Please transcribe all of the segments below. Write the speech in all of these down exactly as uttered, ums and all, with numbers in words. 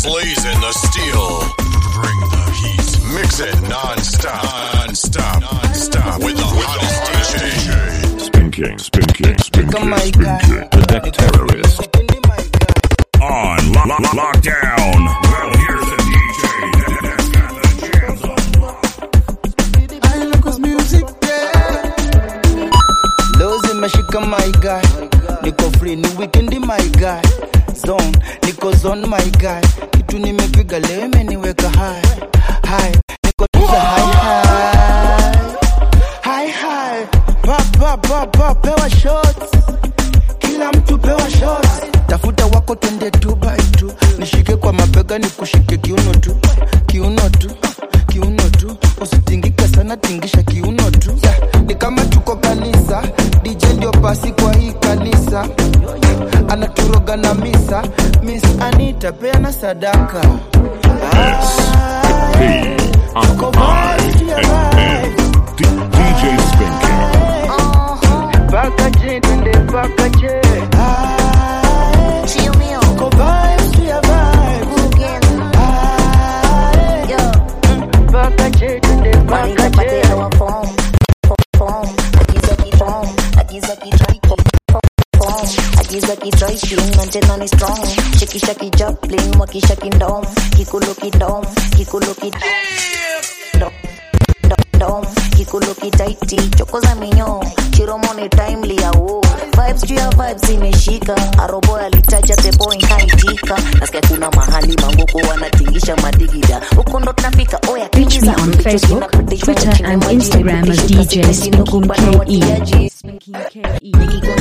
blazing the steel. Bring the heat. Mix it non-stop. Non-stop. Non-stop. With the hottest D J. Spinking, spinking, spinking, spinking. The Deck Terrorist. On lo- lo- lockdown. Well, here's the D J that's got the jams on lock. I look at music, yeah. Lozi meshika my guy. Niko free ni weekend my guy. Zone, niko zone my guy. Kitu nimepiga leo imeniweka high. High, niko tuza high high. High high. Pop pop pop pop pewa shots. Kila mtu pewa shots. Tafuta wako twende two by two. Nishike kwa mabega nikushike kiuno tu. Kiuno tu. Kiuno tu. Usitingike sana tingisha kiuno tu. Yeah. Ni kama tuko kanisa. D J ndio pasi kwa hii kanisa. Anaturoga na misa. Miss Anita peana sadaka. P I N D J Spinking. Baka J, twende baka J. Chill me on. Go vibes to your vibes. Again. Yo. Baka J, twende baka J. Form. Form. Akiza ki form. Akiza ki try. Form. Akiza ki try. Feeling manchena ni strong. Shaki shaki Joplin. Waki shaki dom. Kikulo ki dom. Kikulo ki dom. Dom. Kikulo ki tighty. Choko za minyo. Chiromoni timely ya wo. Vibes juu ya vibes imeshika. Arobo alitaja the boy nkaitika. Nasikia kuna mahali mangoko wanatingisha madigida. Huko ndo tunafika. Oya reach me on Facebook, Twitter and Instagram as D J Spinking K E. Spinking K E.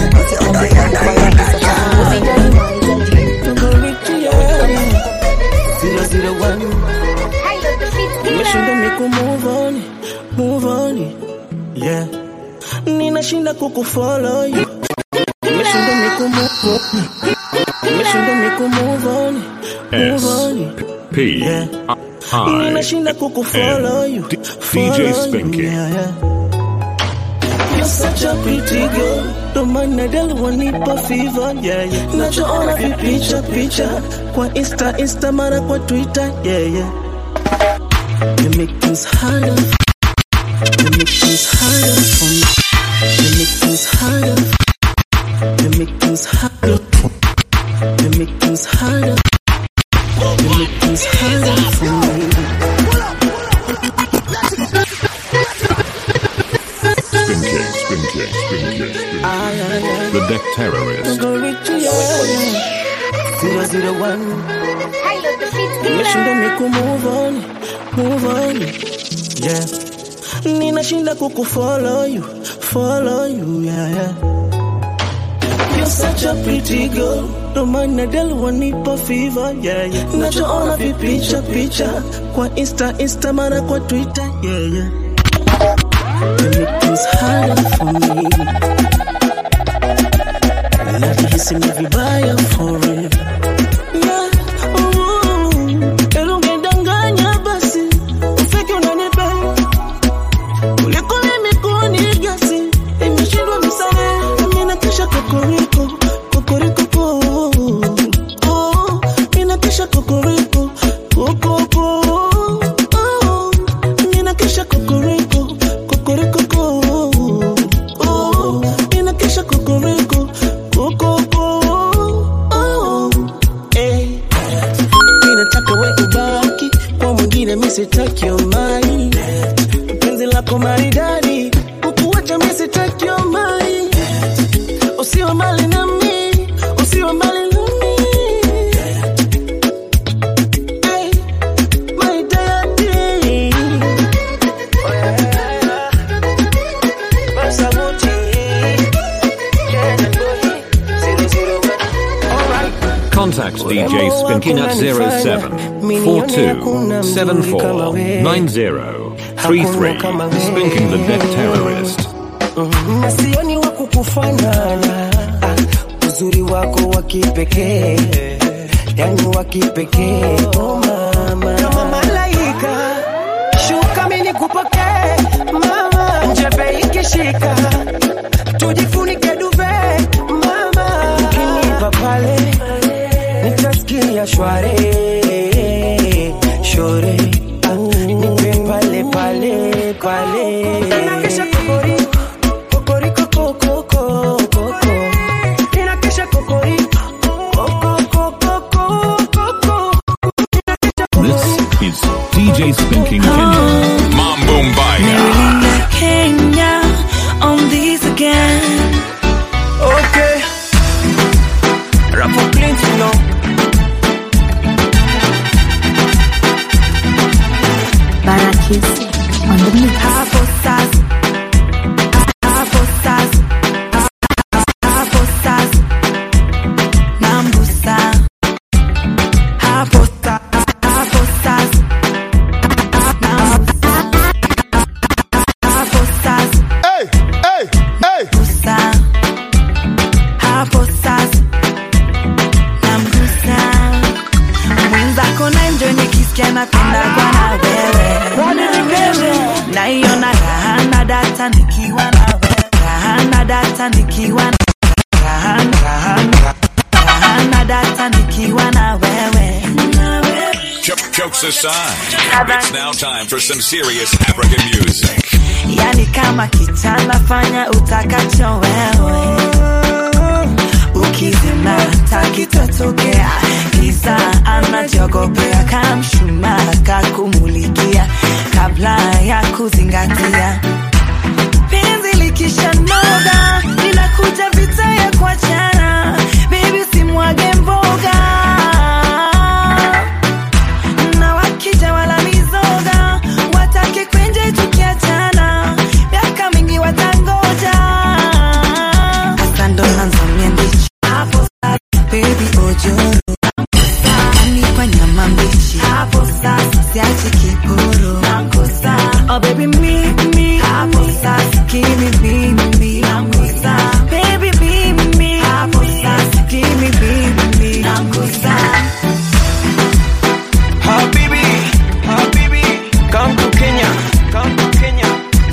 zero zero one. Nimeshinda miku move on, move on, yeah. Ninashinda kukufollow you. Nimeshinda miku move on, nimeshinda miku move on, move on, P yeah. I Ninashinda kukufollow you, D J Spinking. yeah, yeah. You're such a pretty girl. Don't mind a del wanipa fever, yeah, yeah. Nachoona vipicha picha kwa Insta, Insta mara kwa Twitter, yeah, yeah. You make things harder. You make things harder for me. You make things harder. You make things harder. You make things harder. You make things harder for me. Spinking, spinking, spinking, spinking. The Deck Terrorist. Zero zero one. Nimeshinda miku move on, move on, yeah. Ninashinda kukufollow you, follow you, yeah, yeah. You're such a pretty girl. Don't mind a del wanipa fever, yeah, yeah. Nachoona vipicha picha kwa Insta, Insta mara kwa Twitter, yeah, yeah. You make things harder for me. Najihisi ni vibaya for it. Yeah, uh, elungedanganya basi. Ufiki unanipenda. Kuliko mimi kunigasi. Imeshindwa msane. Ninakesha kokoriko, kokoriko po. Oh, ninakesha kokoriko, kokoko. Oh, ninakesha kokoriko, kokoriko ko. Oh, ninakesha kokoriko, kokoko. Oh, eh. Ninataka we ubaki kwa mwingine, mimi sitaki omai. Penzi lako maridadi, ukuacha mimi sitaki omai. Usiwe mbali na mimi, usiwe mbali na mimi. Hey, my daddy. Masabuti. Contact D J Spinking at zero seven four two seven four nine zero three three. Spinking the Deck Terrorist. Sioni wa kukufanana, uzuri wako wa kipekee, yani wa kipekee, oh mama. Kama malaika, shuka mimi nikupokee, mama. Njebe ikishika, tujifunike duvet, mama. Ukinipa pale, nitasikia shwari. chore. Nipe pale pale pale. Ninakesha kokori, kokori koko koko koko. Ninakesha kokori, koko koko koko. This is D J Spinking Kenya. Mambo Mbaya. Kenya on these again. Okay. Rap for plenty, you know. Barakis on the mix. Apostas, apostas, apostas, Nambusa, apostas, apostas, Nambusa, apostas, Hey, hey, hey. Busa, apostas, Nambusa. Mwenzako na enjoy nikisikia napenda kwa na wewe. Naiona raha na data nikiwa na wewe. Raha na data nikiwa na raha raha raha na data nikiwa na wewe. Jokes aside, it's now time for some serious African music. Yani kama kichana fanya utakacho wewe. Ukizima takitotokea. Kiza anajogopea kamshuma kakumulikia kabla ya kuzingatia. Penzi likisha noga ninakuja vita ya kuachana. Baby simwage mboga na wakija wala mizoga watake kwenje tukiachana. Miaka mingi watangoja hasa ndo nanzo miendichi hapo sasa. Baby ojoro kwa nyama mbichi hapo sasa, siachi kiporo nangusa. Oh baby me me hapo sasa, give me me me nangusa. Baby me me hapo sasa, give me me me nangusa. Habibi, Habibi, come to Kenya, come to Kenya.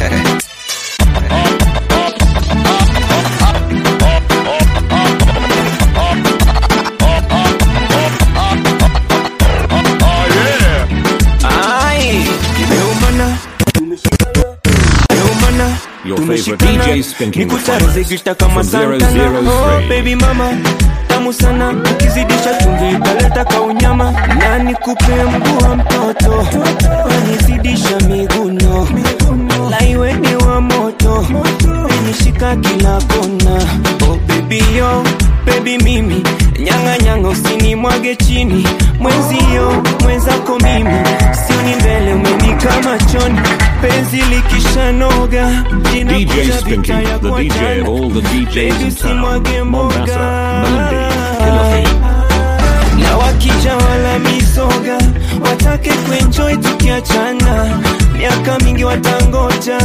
Your favorite D J Spinking the finest kama from zero Santana. zero Oh, three. baby mama tamu sana, ukizidisha chumvi italeta kaunyama. Na nikupe mguu wa mtoto, wanizidisha miguno, laiwe ni wa moto, nishika kila kona. Oh baby yo, baby mimi, nyanga nyanga usini mwage chini. Mwenzio, mwenzako mimi, sioni mbele umenika machoni. Penzi likisha noga D J Spinking, the D J of all the D Js in town. Mombasa, Malindi, Kilifi. Na wakija wala misoga watake kuenjoy tukiachana. Miaka mingi watangoja.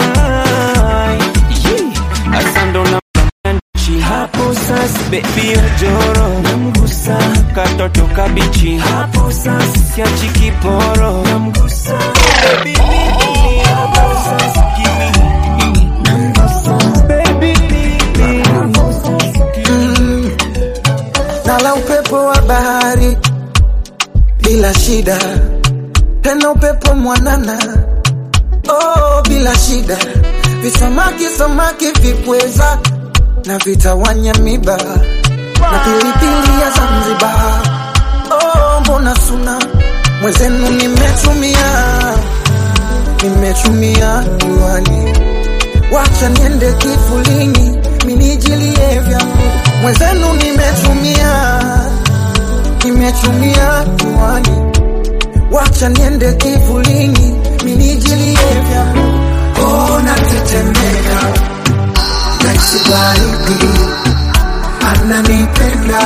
Asando na nchi hapo sasa. Baby ojoro namgusa, katoto kabichi hapo sasa, siachi kiporo namgusa. Baby mimi hapo sasa, give me namgusa. Baby mimi Nala upepo wa bahari bila shida, tena upepo mwanana, oh bila shida. Visamaki samaki vikweza na vitawanya miba na pilipili ya Zanzibar. Oh mbona suna mwezenu nimetumia, nimetumia juani. Wacha niende kifulini minijilie vyangu. Mwezenu nimetumia, nimetumia juani. Wacha niende kifulini minijilie vyangu. Oh natetemeka naisi baridi, ananipenda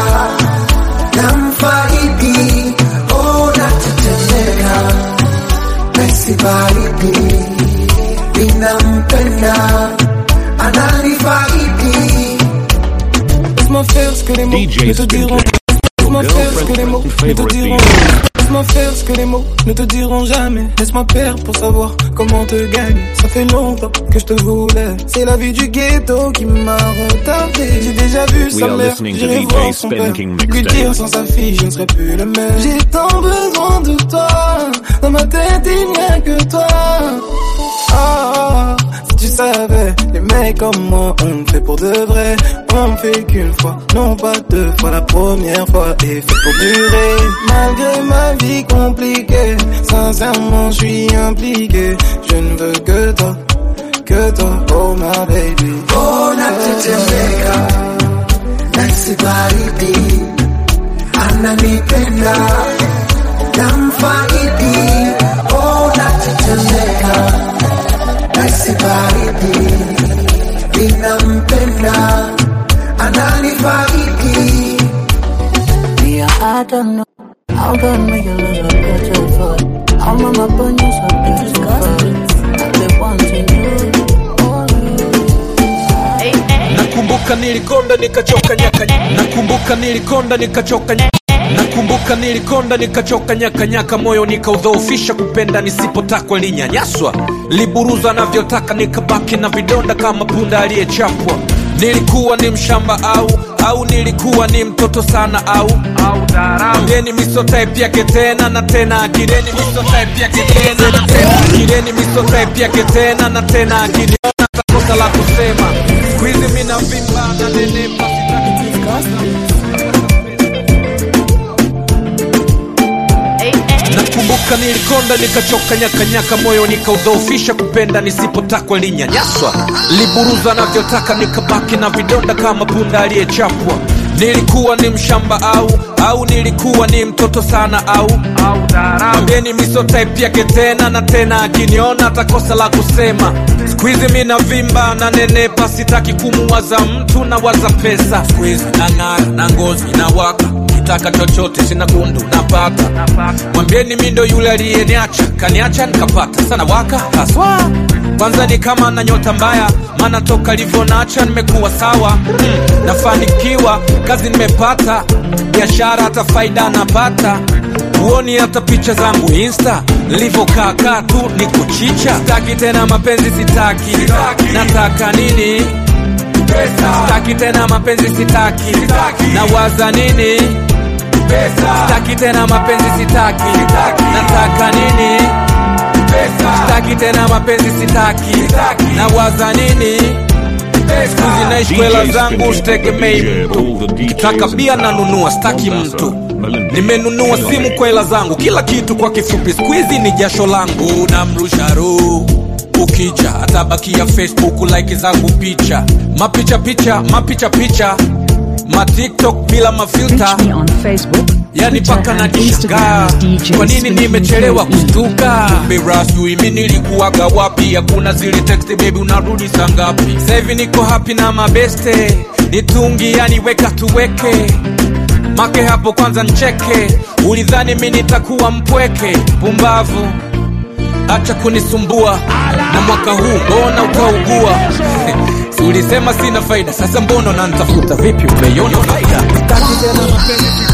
namfaidi. Oh natetemeka naisi baridi, ninampenda ananifaidi. laisse-moi faire ce que les mots D J ne te diront. Laisse-moi faire ce que les mots ne te diront. Laisse-moi faire ce que les mots ne te diront jamais. Laisse-moi perdre pour savoir comment te gagner. Ça fait longtemps que je te voulais. C'est la vie du ghetto qui m'a retardé. J'ai déjà vu sa mère, j'irai voir son père. Lui dire sans sa fille je ne serai plus le même. J'ai tant besoin de toi, ma tête il n'y a que toi. Oh, si tu savais, les mecs comme moi, on fait pour de vrai. On fait qu'une fois, non pas deux fois. La première fois est fait pour durer. Malgré ma vie compliquée, sincèrement je suis impliqué. Je ne veux que toi, que toi, oh my baby. Oh natetemeka, nasi baridi, ananipenda, namfaidi. Oh natetemeka, nasi baridi, ninampenda, ananifaidi. Yeah, I don't know how to make you lose a beautiful. I'm on my bunny so beautiful. I've been wanting you. Nakumbuka nilikonda nikachoka nyaka. Nakumbuka nilikonda nikachoka nyaka. Nakumbuka nilikonda nikachoka nyaka nyaka, moyo nikaudhoofisha kupenda nisipotakwa, linyanyaswa liburuza navyotaka, nikabaki na vidonda kama punda aliyechapwa. Nilikuwa ni mshamba au au nilikuwa ni mtoto sana au au dharau. Kireni miso type yake tena na tena, kireni miso type yake tena na tena, kireni miso type yake tena na tena, kireni takosa la kusema. Squeeze mimi na vimba na nenepa sitaki. Nakumbuka nilikonda nikachoka nyaka nyaka, moyo nikaudhoofisha kupenda nisipotakwa, linyanyaswa liburuza navyotaka, nikabaki na vidonda kama punda aliyechapwa. Nilikuwa ni mshamba au au nilikuwa ni mtoto sana au au dharau. Mwambieni miso type yake tena na tena, akiniona atakosa la kusema. Squeeze mimi na vimba na nenepa, sitaki kumuwaza mtu na waza pesa. Squeeze na ngara na ngozi na waka, kitaka chochote sina gundu napata. Mwambieni mimi ndo yule aliyeniacha, kaniacha nikapata sana waka haswa. Kwanza ni kama na nyota mbaya, maana toka livyo naacha nimekuwa sawa. mm, Nafanikiwa, kazi nimepata, biashara hata faida napata. Uoni hata picha zangu Insta, livyo kaka tu ni kuchicha. Sitaki tena mapenzi sitaki, sitaki. Nataka nini? Pesa. Sitaki tena mapenzi sitaki, sitaki. Nawaza nini? Pesa. Sitaki tena mapenzi sitaki, sitaki. Nataka nini? Pesa. Sitaki tena mapenzi sitaki, sitaki. Nawaza nini? Pesa. Zinaishi kwela zangu sitegemei mtu. Kitaka bia nanunua sitaki mtu. Nimenunua simu kwela zangu, kila kitu kwa kifupi squeeze ni jasho langu. Namrusha roho ukija, atabakia Facebook like zangu picha. Mapicha picha, mapicha picha, ma TikTok bila mafilter. Yani paka na kishangaa, kwa nini nimechelewa kustuka? Beras you mimi nilikuwaga wapi? Hakuna zile text baby unarudi saa ngapi? Sasa hivi niko happy na mabeste, nitungi yani weka tuweke. Make hapo kwanza ncheke, ulidhani mimi nitakuwa mpweke? Pumbavu, acha kunisumbua, na mwaka huu mbona utaugua? Si ulisema sina faida, sasa mbona unanitafuta? Vipi umeiona faida? Sitaki tena mapenzi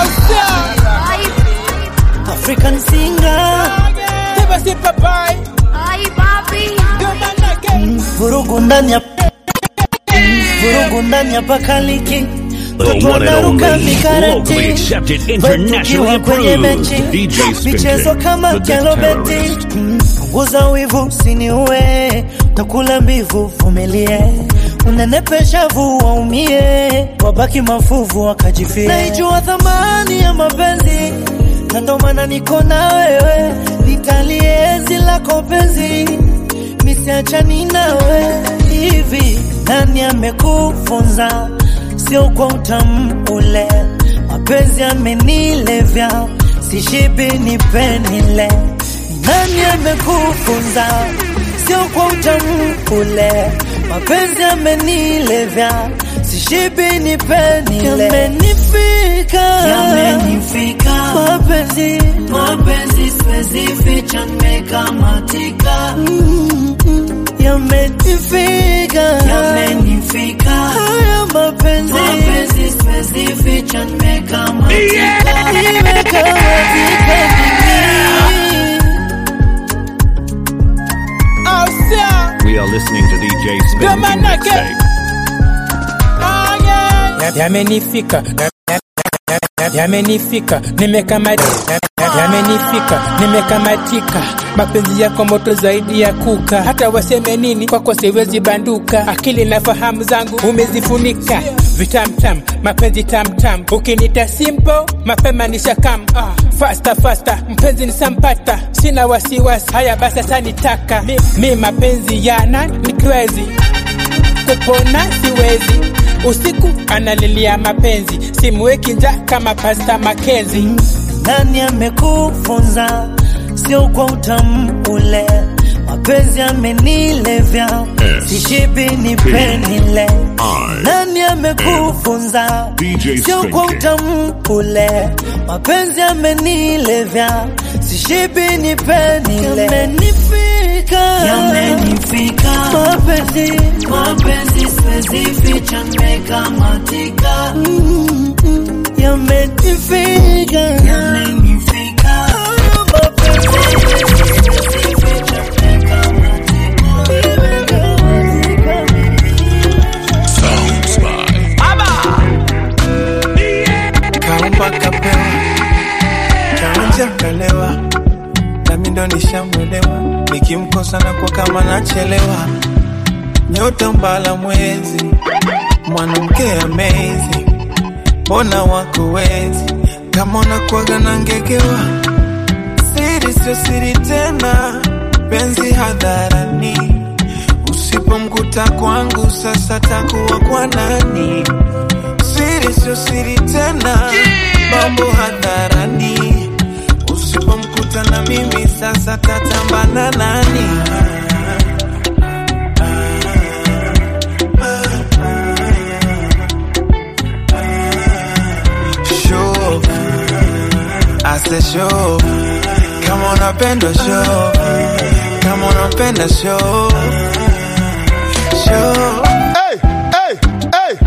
African singer, never say bye. Ay papi, vurugu ndani ya vurugu ndani ya pakaliki. The one and only, locally accepted, internationally approved D J Michezo kama kelobeti. Punguza wivu usiniue, utakula mbivu vumilie. Unanepesha vu waumie, wabaki mafuvu wakajifie. Naijua thamani ya mapenzi, na ndo maana niko na wewe. Nitalienzi lako penzi, misiachani nawe. Hivi nani amekufunza? Sio kwa utamu ule, mapenzi amenilevya, sishibi nipenile. Nani amekufunza? Sio kwa utamu ule, mapenzi amenilevya, sishibi nipenile. Yamenifika, yamenifika, mapenzi, mapenzi specific nimekamatika. mm-hmm. Yamenifika, yamenifika, haya mapenzi, mapenzi specific nimekamatika. Nimekamatika mimi. We are listening to D J Spinking Mixtape. Yamenifika, yamenifika, nimekamatika. yamenifika, nimekamatika. Mapenzi yako moto zaidi ya kuka, hata waseme nini kwako siwezi banduka. Akili na fahamu zangu umezifunika, vitamtam mapenzi tamtam. Ukinita simple mapema nishakam, faster faster mpenzi nisampata. Sina wasiwasi, haya basi sasa nitaka mi, mi mapenzi yana ni crazy, kupona siwezi. Usiku analilia mapenzi, simweki nja kama Pastor Mackenzie. Nani amekufunza? Sio kwa utamu ule, mapenzi amenilevya, sishibi nipenile. Nani amekufunza? Sio kwa utamu ule, mapenzi amenilevya, sishibi nipenile. Yamenifika, yamenifika, mapenzi, mapenzi siwezi ficha, nimekamatika. Yamenifika, yamenifika, mapenzi siwezi ficha, Sounds by Abba. Kaumba kapewa, kaonja kalewa, nami ndo nishamwelewa. Nikimkosa na kwa kama nachelewa, nyota mbala mwezi, mwanamke amazing, mbona wako wezi, kama unakuwaga na ngegewa. Siri sio siri tena, penzi hadharani, usipomkuta kwangu sasa takuwa kwa nani? Siri sio siri tena, mambo hadharani, usipomkuta na mimi sasa tatambana nani? Show, I said show, kama unapenda show, kama unapenda show, show. Hey, hey, hey.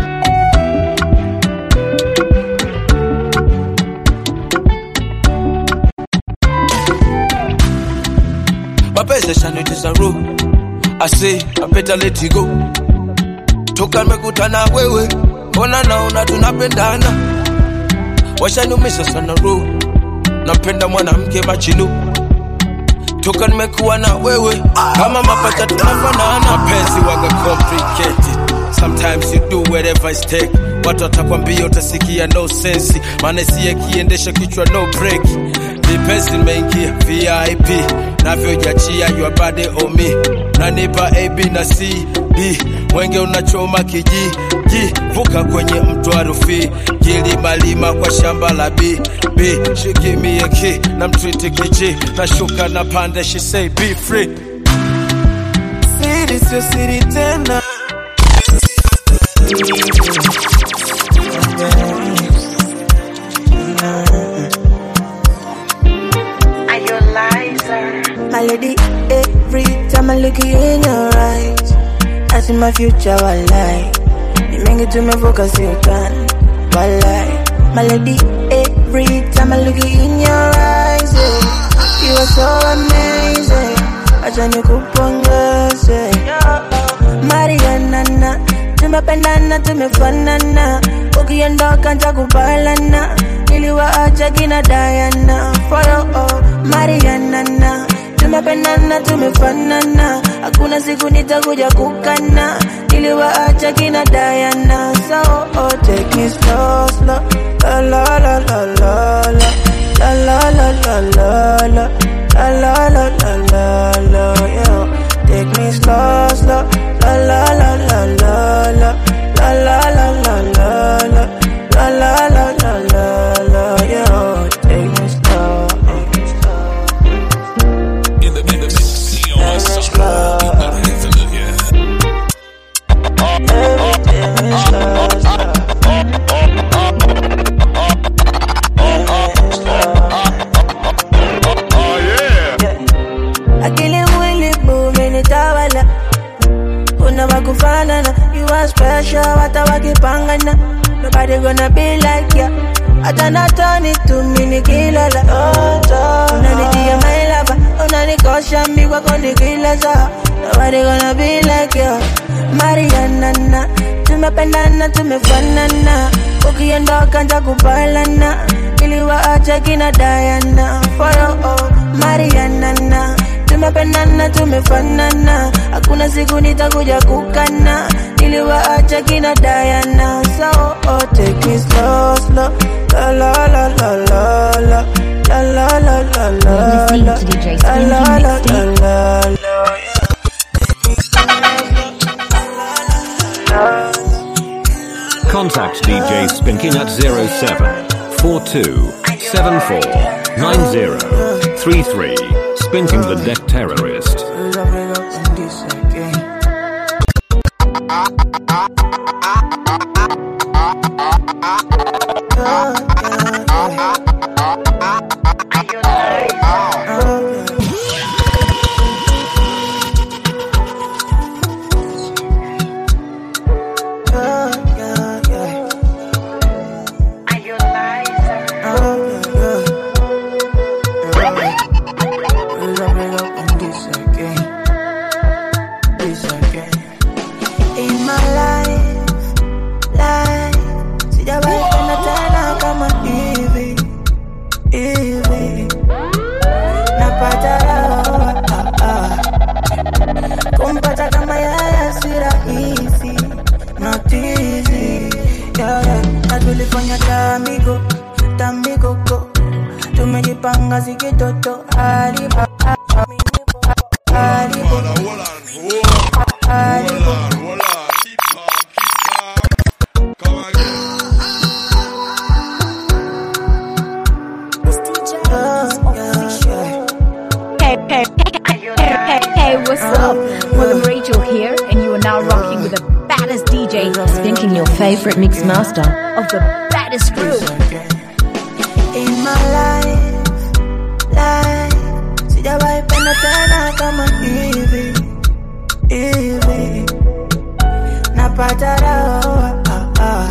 Mapenzi sana tisa roho, I say I better let it go. Toka nimekutana wewe, mbona naona tunapendana. Washanumisha sana roho, napenda mwanamke machinu. Toka nimekuwa na wewe, kama mapacha tunafanana. Mapenzi waga complicated, sometimes you do whatever it take. Watu watakwambia utasikia no sense, maana siye kiendesha kichwa no break. Nipenzi nimeingia V I P, navyojachia your body on me. Nanipa A B na C D, mwenge unachoma kiji ji, vuka kwenye mto wa Rufi, gili malima kwa shamba la B B. She give me a key, na mtreat kiji, na shuka na pande, she say be free. Siri sio siri tena, my lady, every time I look you in your eyes, I see my future, walai. You make it to me focus, you can, walai. My lady, every time I look you in your eyes, yeah, you are so amazing. Acha nikupongeze, Mariana, tumependana, tumefanana, ukiondoka nitakubalana, niliwaacha kina Diana for you, oh, Mariana. Tumependana, tumefanana, hakuna siku nitakuja kukana, niliwaacha kina Diana. So oh, take me slow, slow, la la la la la la la la la la la la la la la la la, yeah. Take me slow, slow, la la la la la la la la la la la la la la la la la la, yeah. Take me slow. Akili mwili bumenitawala, kuna wakufanana. You are special, hata wakipangana. Nobody gonna be like ya. Hata natani tu mini kilala. Unanitia my lover, unanikosha mbi kwako nikilaza. Nobody gonna be like ya. Mariana, tumependana, tumefanana, ukiondoka nitakubalana, niliwaacha kina Diana for oh, Mariana na tumependana tumefanana, hakuna siku nitakuja kukana, niliwaacha kina Diana. So oh, take me slow slow, la la la la la la la la la la la la la la la. Contact D J Spinking at zero seven four two seven four nine zero three three. Spinking the Deck Terrorist. Favorite mix master of the baddest group in my life, life. Sijawahi penda tena kama hivi, hivi. Napata raha, ah, ah.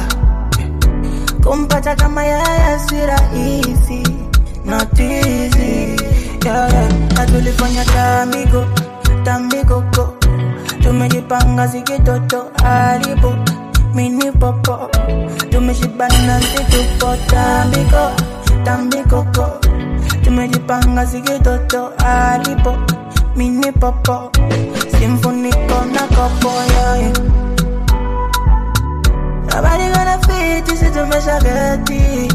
Kumpata kama yeye si rahisi, not easy, yeah, yeah. Atulifanya tamiko, tamiko ko. Tumejipanga zikitoto haribu mini popo, tumeshibana situpo tambiko, tambiko ko. Tumejipanga zikitoto haribu mini popo, simfuniko na kopo yoye. Nobody gonna fit, sisi tumeshageti.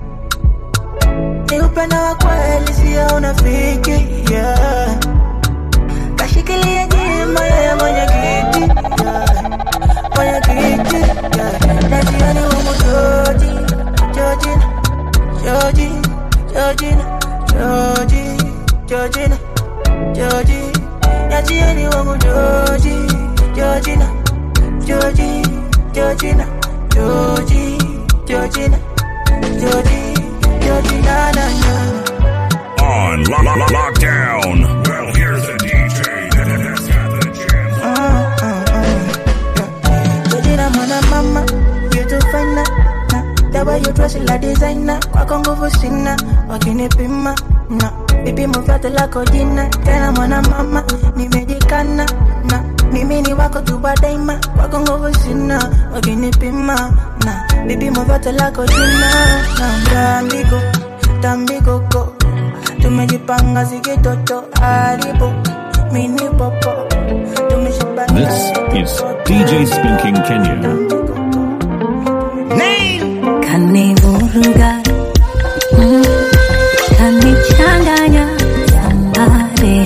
Ni upendo wa kweli sio unafiki, yeah. Kashikilia jima yeye mwenye kiti, yeah. Mwenye kiti, yeah. Najiani wangu Joji, Jojina, Joji, Jojina, Joji, Jojina, Joji. Najiani wangu Joji, Jojina, Joji, Jojina, Joji, Jojina, Joji, Jojina, na na. On lo- lo- lo- lockdown. Well, here's the D J that's got the jam. Uh, uh, uh. Jojina mwana mama, you too fine na. The way you dress like designer, kwako nguvu sina, wakinipima na vipimo vyote lako jina. Tena mwana mama, nimejikana na mimi ni wako tu daima, kwako nguvu sina, wakinipima na vipimo vyote lako jina. Na tambiko, tambiko ko. Tumejipanga zikitoto haribu mini popo. Tumeshibana. This is D J Spinking Kenya. Kanivuruga, mm, kanichanganya sambare.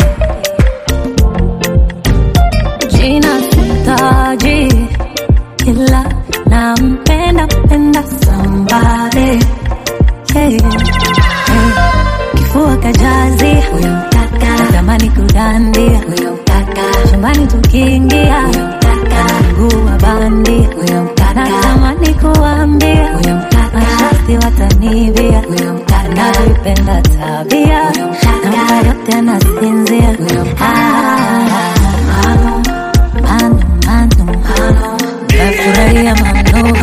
Jina sitaji, ila nampenda penda sambare. Hey, hey. Kifua kajazi, huyo mtaka. Natamani kudandia, huyo mtaka. Chumbani tukiingia, huyo mtaka. Mguu wa bandi, huyo mtaka. Natamani kuambia, huyo mtaka. Mashasti watanibia, huyo mtaka. Navipenda tabia, namba yote nasinzia, huyo mtaka. Manu, manu, manu, manu. Nafurahia manu, manu.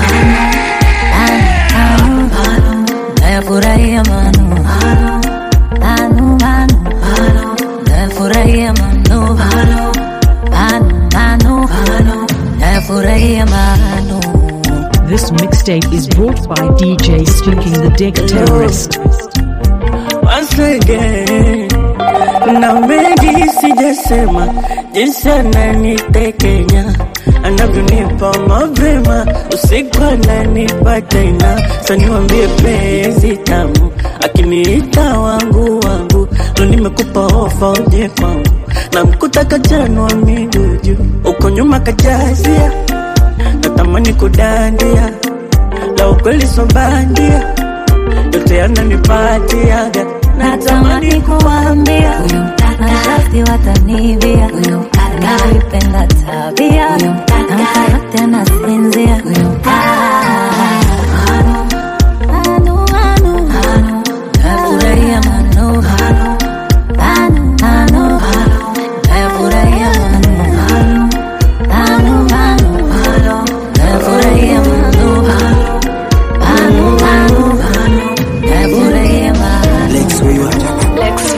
Manu, manu. Nafurahia manu, manu. Manu, manu, manu. Nafurahia manu, manu. Manu, manu, manu. Nafurahia manu. This mixtape mixtape is brought by D J Spinking the Deck Terrorist. Once again, na mengi sijasema, jinsi ananitekenya, anavyonipa mapema, usiku ananipa tena. Sasa niwaambie penzi tamu, akiniita wangu wangu, ndo nimekupa ofa uje kwangu, na mkuta kachanwa miguju, uko nyuma kajazia, natamani kudandia, la ukweli so bandia, yote yananipatiaga, natamani kuambia huyu mkaka rafiki watanibia, huyu mkaka nalipenda tabia, huyu mkaka namfanya tena sinzia, huyu mkaka anu anu anu anu nafurahia manu anu anu anu nafurahia manu anu anu anu nafurahia manu anu anu nafurahia manu. Lex, where you at? Lex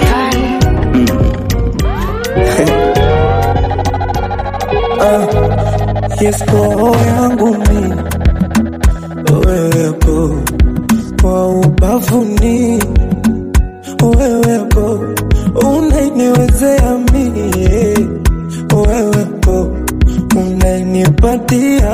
uh, yes, roho yangu mi wewepo kwa ubavuni, wewepo unainiwezea mie, wewepo unainipatia,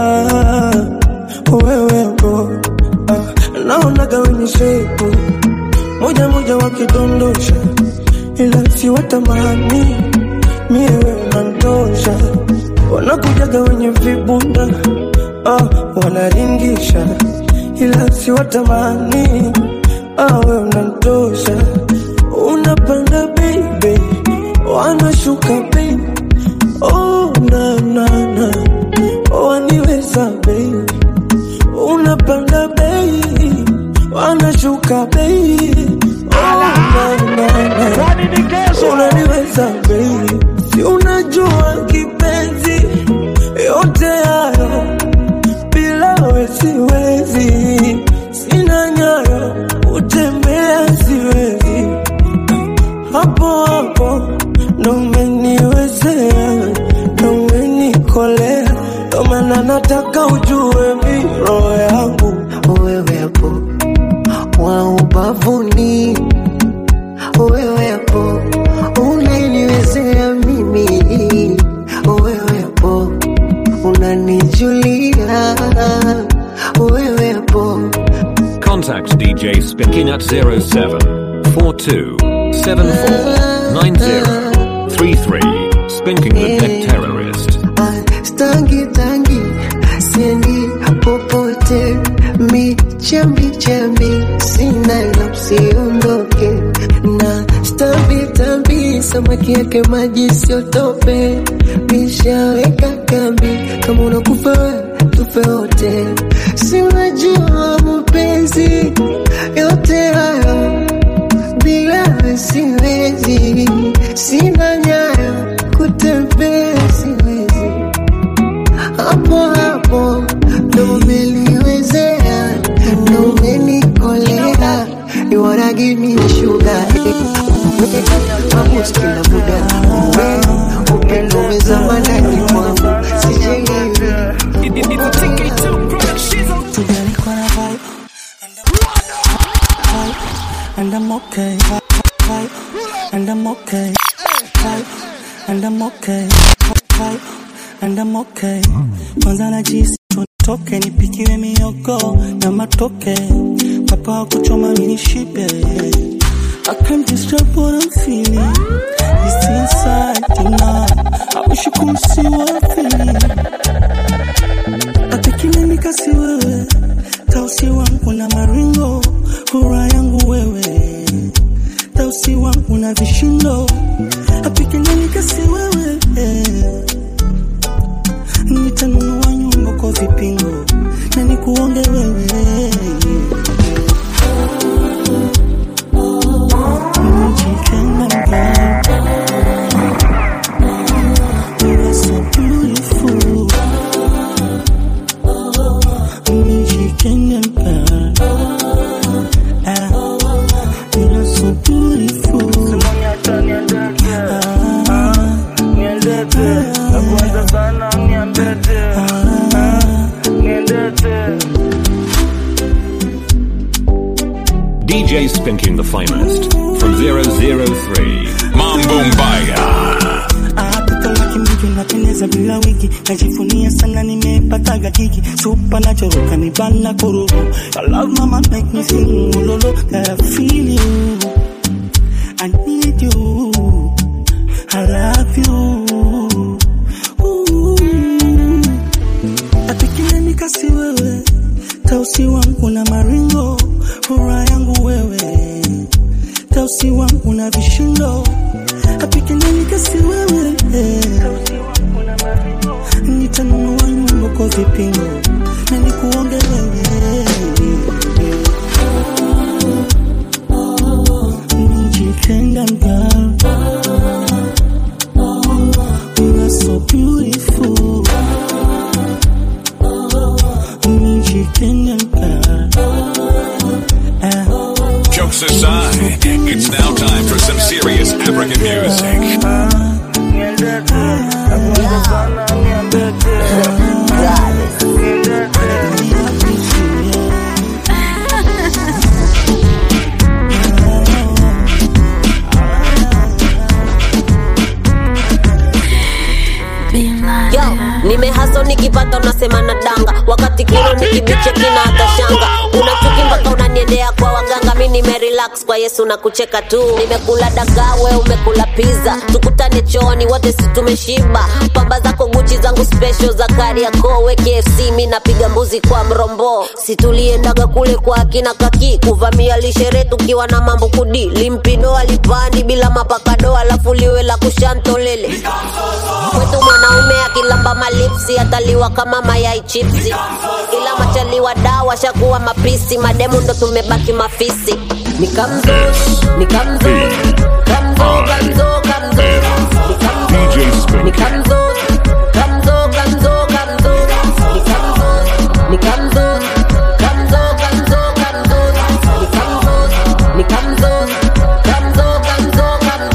wewepo uh, naonaga wenye shepu moja moja wakidondosha, ila si watamani mie wewe unantosha. Wanakujaga wenye vibunda ah, wanaringisha, ila si watamani ah, wewe unantosha. Unapanda baby, wanashuka baby, oh na na na, waniweza baby. Unapanda baby, wanashuka baby, oh na na na, unaniweza baby. Si unajua kipenzi, yote hayo bila wewe siwezi, sina nyayo utembea siwezi, hapo hapo ndo umeniwezea, ndo umenikolea, ndo maana nataka ujue mi roho yangu wewepo wa ubavuni, wewepo unaniwezea mimi, wewepo unanijulia, wewepo. Contact D J Spinking at zero seven four two seven four nine zero three three. Spinking the Deck Terrorist. Stangi tangi siendi popote, mi chambi chambi sina ila usiondoke, na stambi tambi samaki yake maji siotope, nishaweka kambi kama unakufa wewe tufe wote. Si unajua mapenzi yote hayo bila wewe siwezi, sina nyayo kutembea siwezi, hapo hapo ndo umeniwezea, ndo umenikolea. You wanna give me sugar, mabuski na muda wewe, upendo umezama ndani mwangu, sijeelewi. And I'm okay, and I'm okay, and I'm okay, and I'm okay. Kwanza najisi tutoke nipikiwe mioko na matoke, papa wa kuchoma minishipe. I can't describe what I'm feeling, it's inside tonight. I wish you could see what I'm feeling. Atekile mikasi wewe, tausi wangu na maringo, furaha yangu wewe, tausi wangu na vishindo. Atekile mikasi wewe, nitanunua nyumba kwa vipingo na nikuonge wewe. You are so beautiful, chicken and pearl. You are so beautiful. Spinking the finest from zero zero three. Mambo Mbaya. Napendeza bila wiki, najifunia sana nimepataga kiki, super natural kanibana kuruhu. Your love mama make me sing ulolo, I feel you, I need you, I love you. Ooh. Atikile nikasi wewe, tausi wangu na maringo, furaha yangu wewe, tausi wangu na vishindo. Atikile nikasi wewe, nitanunua nyumba kwa vipingo na nikuonge wewe. Nijipenda girl, you are so beautiful. Nijipenda girl. Jokes aside, it's now time for some serious African music. Yo, nimehaso nikipata unasema na danga, wakati kilo nikibiche kina hata shanga. Unachuki mpaka unaniendea kwa waganga, mimi nimerelax kwa Yesu na kucheka tu. Nimekula dagaa wewe umekula pizza, tukutane chooni wote si tumeshiba. Pamba zako Gucci zangu special za Kariakoo, we K F C mimi napiga mbuzi kwa mrombo. Situliendaga kule kwa akina kaki, kuvamia lishere tukiwa na mambo kudi. Limpido alipani bila mapakado, alafu liwe la kushantolele. Kwetu mwanaume akilamba malipsi ataliwa kama mayai chipsi, ila machaliwa dawa shakuwa mapisi, mademu ndo tumebaki mafisi. Nikamzo, nikamzo, kamzo, kamzo, kamzo, nikamzo, nikamzo, kamzo, kamzo, kamzo, nikamzo, nikamzo, kamzo, kamzo, kamzo, nikamzo, nikamzo, kamzo, kamzo,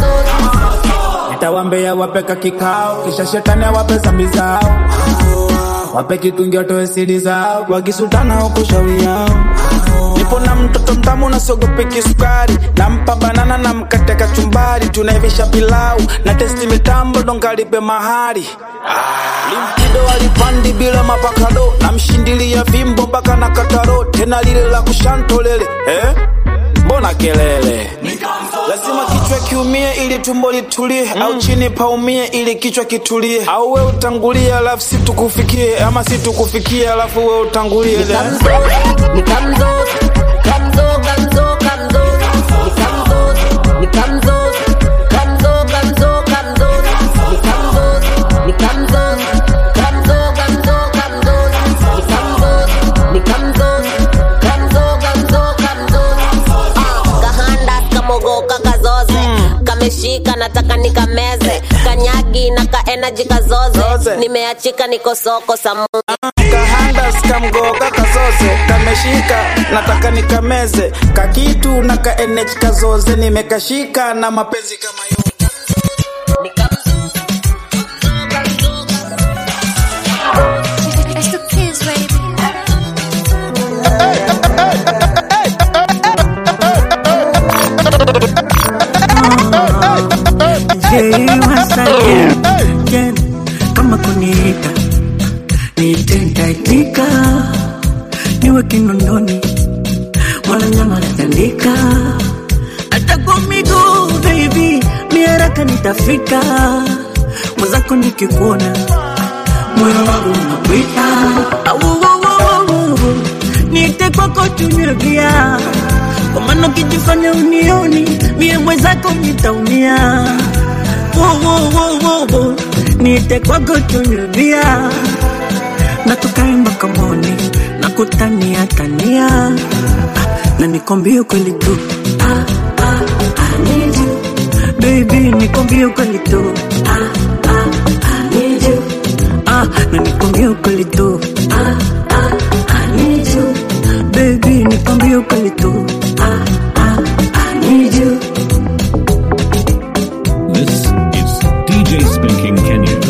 kamzo. Nitawambia wapeka kikao, kisha shetani wape zambi zao, wape kitungi watoe siri zao, wakisultana huko shauri yao. Nipo na mtoto mtamu na siogopi kisukari, nampa banana na mkate kachumbari, tunaivisha pilau na testi mitambo dongalipe mahari. Limpido alipandi bila mapakado, na mshindilia vimbo mpaka na kataro, tena lile la kushantolele. Eh? Mbona kelele? Lazima kichwa kiumie ili tumbo litulie, mm. Au chini paumie ili kichwa kitulie, au wewe utangulie alafu si tukufikie, ama si tukufikie alafu wewe utangulie. Nikamzo, nikamzo, kamzo, kamzo, kamzo, nikamzo, nikamzo, kamzo, kamzo, kamzo, nikamzo, nikamzo, kamzo, kamzo, kamzo, nikamzo, nikamzo, kamzo, kamzo, kamzo. Ah, kahanda kamogoka kazoze, kameshika nataka nikameze, kanyagi na ka energy kazoze, nimeachika niko soko samu. Kahanda skamgoka kazoze, kameshika nataka nikameze, kakitu na ka energy kazoze, nimekashika na mapenzi kama yo. It's the kids, baby. Yeah, once again, again, kama kuniita nitendaitika, niwe kinondoni wala nyama natandika, hata kwa miguu baby, miaraka nitafika, mwenzako nikikuona moyo wangu unakuita, awuwawawawau, niite kwako tunywe bia, kwa maana ukijifanya unioni, mie mwenzako nitaumia. Wo wo wo wo, niite kwako tunywe bia, na tukaimba kamoni, na kutania tania, na nikwambie kweli tu, ah ah I need you, baby nikwambie kweli tu, ah ah I need you, ah na nikwambie kweli tu, ah ah I need you, baby nikwambie kweli tu, ah ah I need you. This is D J Spinking Kenya.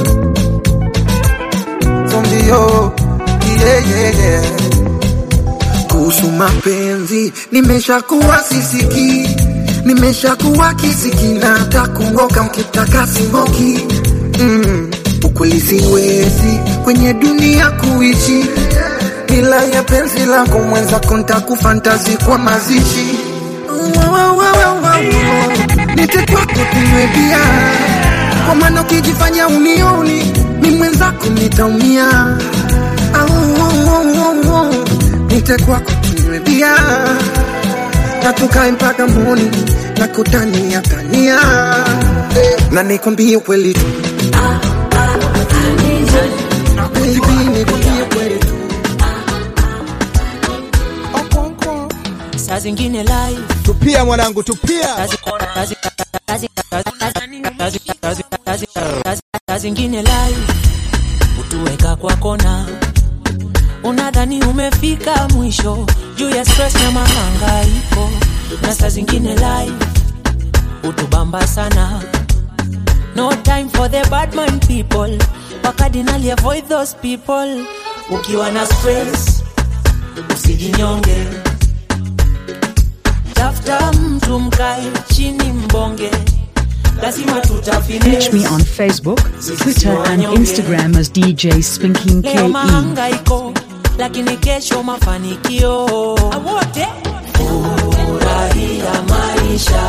Zombie, yeah, yeah, yeah. Kuhusu mapenzi mapenzi, nimeshakuwa sisiki, nimeshakuwa kisiki na hata kungoka mkitaka singoki. Mm, ukweli siwezi kwenye dunia kuishi bila ya penzi lako mwenzako, nitakufantazi kwa mazishi. Wow, wow, wow, wow. Nite kwako tunywe bia, kwa maana ukijifanya unioni ni mwenzako nitaumia. Au au au au, nite kwako tunywe bia na tukae mpaka moni na kutania tania, na nikwambie kweli tu, baby nikwambie kweli tu. Saa zingine live tupia mwanangu tupia, saa zingine live utuweka kwa kona, unadhani umefika mwisho juu ya stress na mahangaiko. Na saa zingine live utubamba sana, no time for the bad man people, wakadinali avoid those people. Ukiwa na stress usijinyonge, tafuta mtu mkae chini mbonge, lazima tutafinish. Reach me on Facebook, Twitter and Instagram as D J Spinking K E. Leo mahangaiko lakini kesho mafanikio. Awote furahia maisha,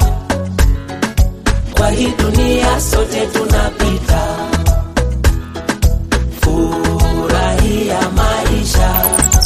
kwa hii dunia sote tunapita. Furahia maisha,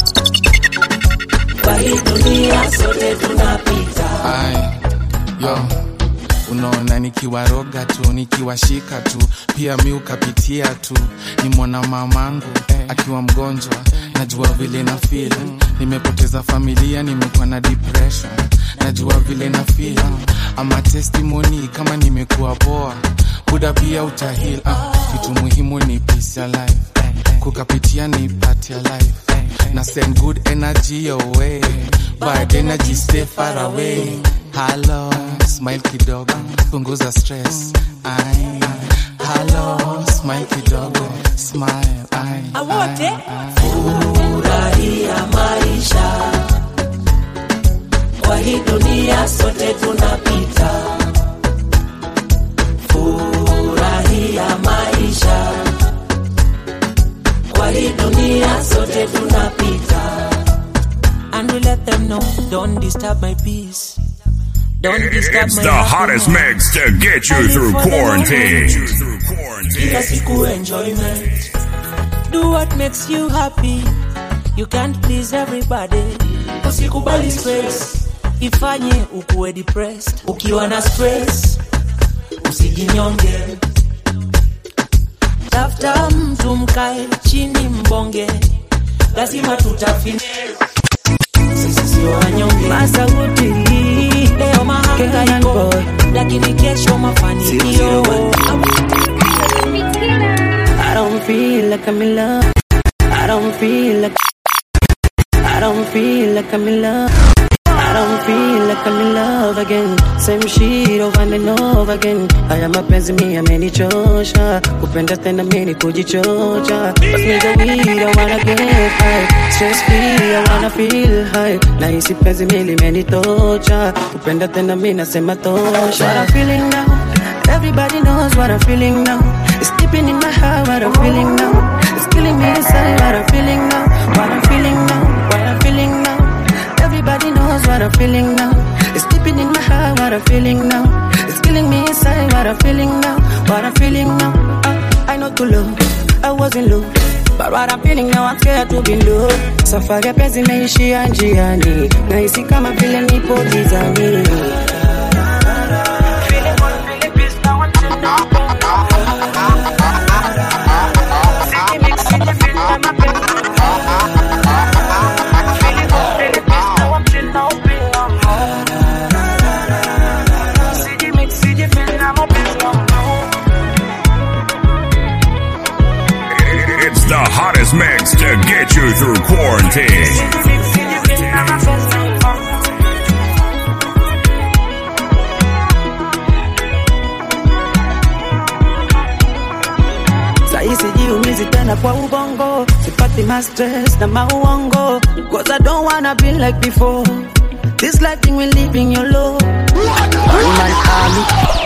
kwa hii dunia sote tunapita. Ay, yo, unaona nikiwaroga tu, nikiwashika tu, pia mi ukapitia tu. Ni mwana mamangu akiwa mgonjwa, najua vile na feel. Nimepoteza familia, nimekuwa na depression, najua vile na feel. Ama testimony kama nimekuwa poa, buda pia utahil. Ah, kitu muhimu ni peace ya life, kukapitia ni part ya life. Na send good energy your way, bad energy stay far away. Hello, smile kidogo, punguza stress. Ay, hello, smile kidogo, smile. Ay, awote furahia maisha, kwa hii dunia sote tunapita. Furahia maisha, kwa hii dunia sote tunapita. And we let them know, don't disturb my peace. Don't disturb It's my the hottest mix to get you through quarantine. Kila siku enjoyment, do what makes you happy. You can't please everybody, usikubali stress ifanye ukuwe depressed. Ukiwa na stress usijinyonge, tafuta mtu mkae chini mbonge, lazima tutafinish. Sisi sio wanyonge. Masauti leo mahangaiko lakini kesho mafanikio. I don't feel like I'm in love. I don't feel like I don't feel like I'm in love. I don't feel like I'm in love again. Same shit over and over again. Haya mapenzi mimi yamenichosha, kupenda tena mimi kujichocha. But need a weed, I wanna get high. Stress free, I wanna feel high. Na hisi penzi mimi limenitocha, kupenda tena mimi nasema tosha. What I'm feeling now, everybody knows what I'm feeling now. It's deep in my heart, what I'm feeling now. It's killing me inside, what I'm feeling now. What I'm feeling now, what I'm feeling now. Everybody knows what I'm feeling now. It's deep in my heart, what I'm feeling now. It's killing me inside, what I'm feeling now. What I'm feeling now. Uh, I know too low, I wasn't low, but what I'm feeling now, I'm scared to be low. Safari ya penzi imeishia njiani, nahisi kama vile nipo gizani. It's the hottest mix to get you through quarantine. Sahi sijiumizi tena kwa ubongo, sipati sipati my stress na mauongo, cause I don't wanna be like before. This life thing we living your low. One man army.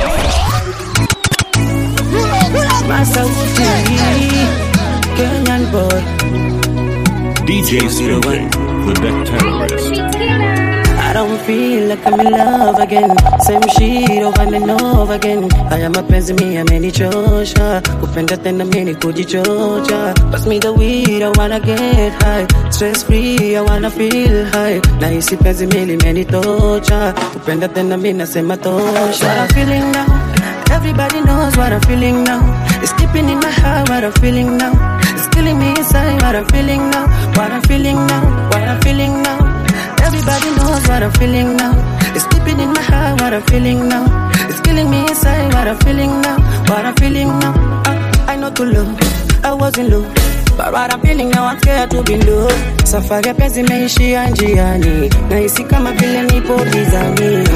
Masauti, Kenyan boy. D J Spinking, the Deck Terrorist. I don't feel like I'm in love again. Same shit over and over again. Haya mapenzi mi amenichosha, kupenda tena mimi kujichocha. Pass me the weed, I wanna get high. Stress free, I wanna feel high. Na hisi penzi mi limenitocha, kupenda tena mimi nasema tosha. What I'm feeling now, everybody knows what I'm feeling now. It's keeping in my heart what I'm feeling now. It's killing me inside what I'm feeling now. What I'm feeling now, what I'm feeling now. Everybody knows what I'm feeling now. It's keeping in my heart what I'm feeling now. It's killing me inside what I'm feeling now. What I'm feeling now. Uh, I know to love, I wasn't low. But what I'm feeling now, I'm scared to be low. Safari ya penzi imeishia njiani, nahisi kama vile nipo gizani.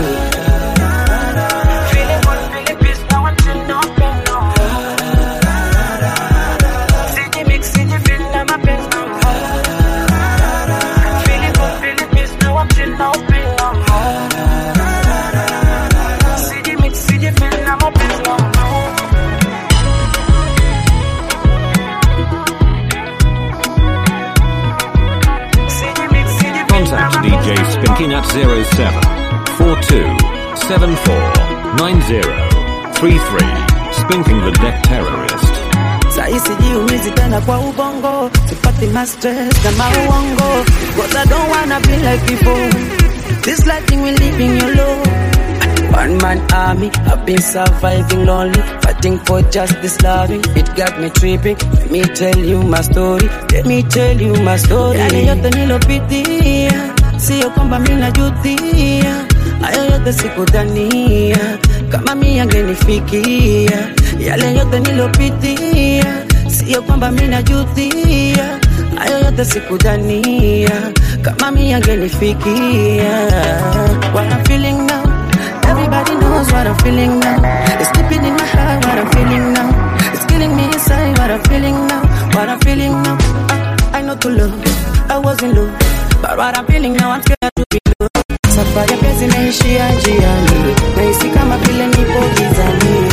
Contact D J Spinking at zero seven four two seven four nine zero three three. Spinking the Deck Terrorist. Sahi sijiumizi tena kwa ubongo, sipati my stress na mauongo, cause I don't wanna be like before. This life thing we living your low. One man army, I've been surviving lonely, fighting for justice, loving. It got me tripping. Let me tell you my story. Let me tell you my story. Yale yote nilopitia, sio kwamba mimi najutia. Hayo yote sikudhania kama mimi angenifikia. Yale yote nilopitia, sio kwamba mimi najutia. Hayo yote sikudhania kama mimi angenifikia. What I'm feeling now, everybody knows what I'm feeling now. It's keeping in my heart what I'm feeling now. It's killing me inside what I'm feeling now. What I'm feeling now. Uh, I know to love, I wasn't low. But what I'm feeling now, I'm scared to be low. Safari ya penzi imeishia njiani, nahisi kama vile nipo gizani.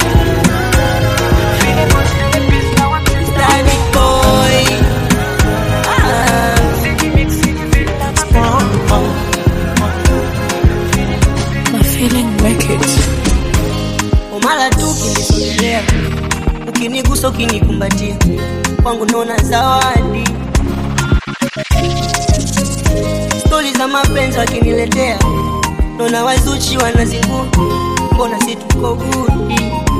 Umala tu kinisogelea, ukinigusa ukinikumbatia, kwangu naona zawadi. Stori za mapenzi wakiniletea, naona wazuchi wanazingu, mbona si tuko gudi.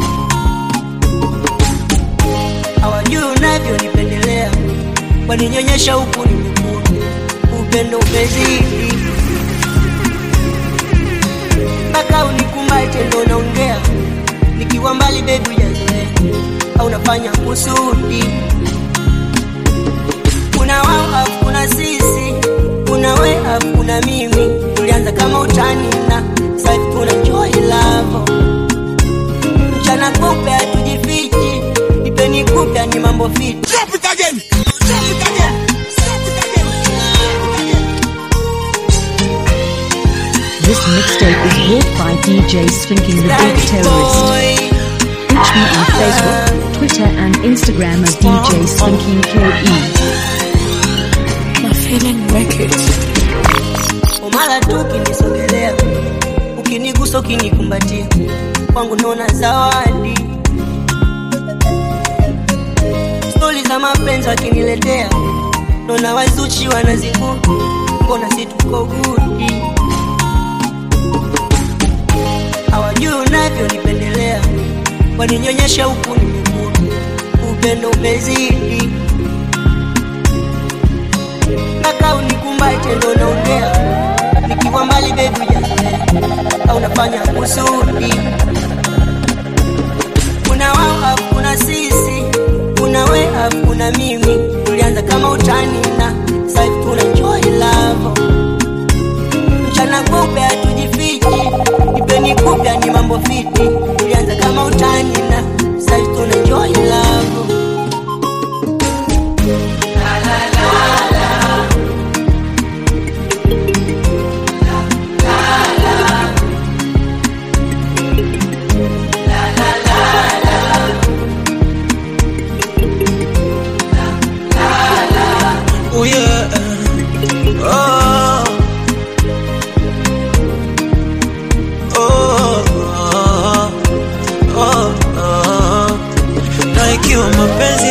Hawajui unavyonipendelea, waninyonyesha huku nimekua, upendo umezidi. Mpaka unikumbate ndo naongea, nikiwa mbali baby ujazoea, au unafanya kusudi. Kuna wao kuna sisi, kuna wewe kuna mimi. Tulianza kama utani na sasa tunaenjoy love. Mchana kupe hatujifichi, nipeni kupe ni mambo fit. Drop it again. Drop it again. This mixtape is brought by D J Spinking the Deck Terrorist. Reach me on Facebook, Twitter and Instagram as D J Spinking K E. My feeling wicked. Umala tu kinisogelea, ukinigusa ukinikumbatia, kwangu naona zawadi. Stori za mapenzi wakiniletea, naona wazuchi wanazingu, mbona si tuko gudi. Hawajui unavyonipendelea, waninyonyesha huku nimekua, upendo umezidi. Mpaka unikumbate ndo naongea, nikiwa mbali baby ujazoea, au unafanya kusudi. Kuna wao kuna sisi, kuna wewe kuna mimi. Tulianza kama utani na sasa tunaenjoy love. Mchana kupe hatujifichi, nipeni kupe ni mambo fiti. Tulianza kama utani na sasa tunaenjoy love. La la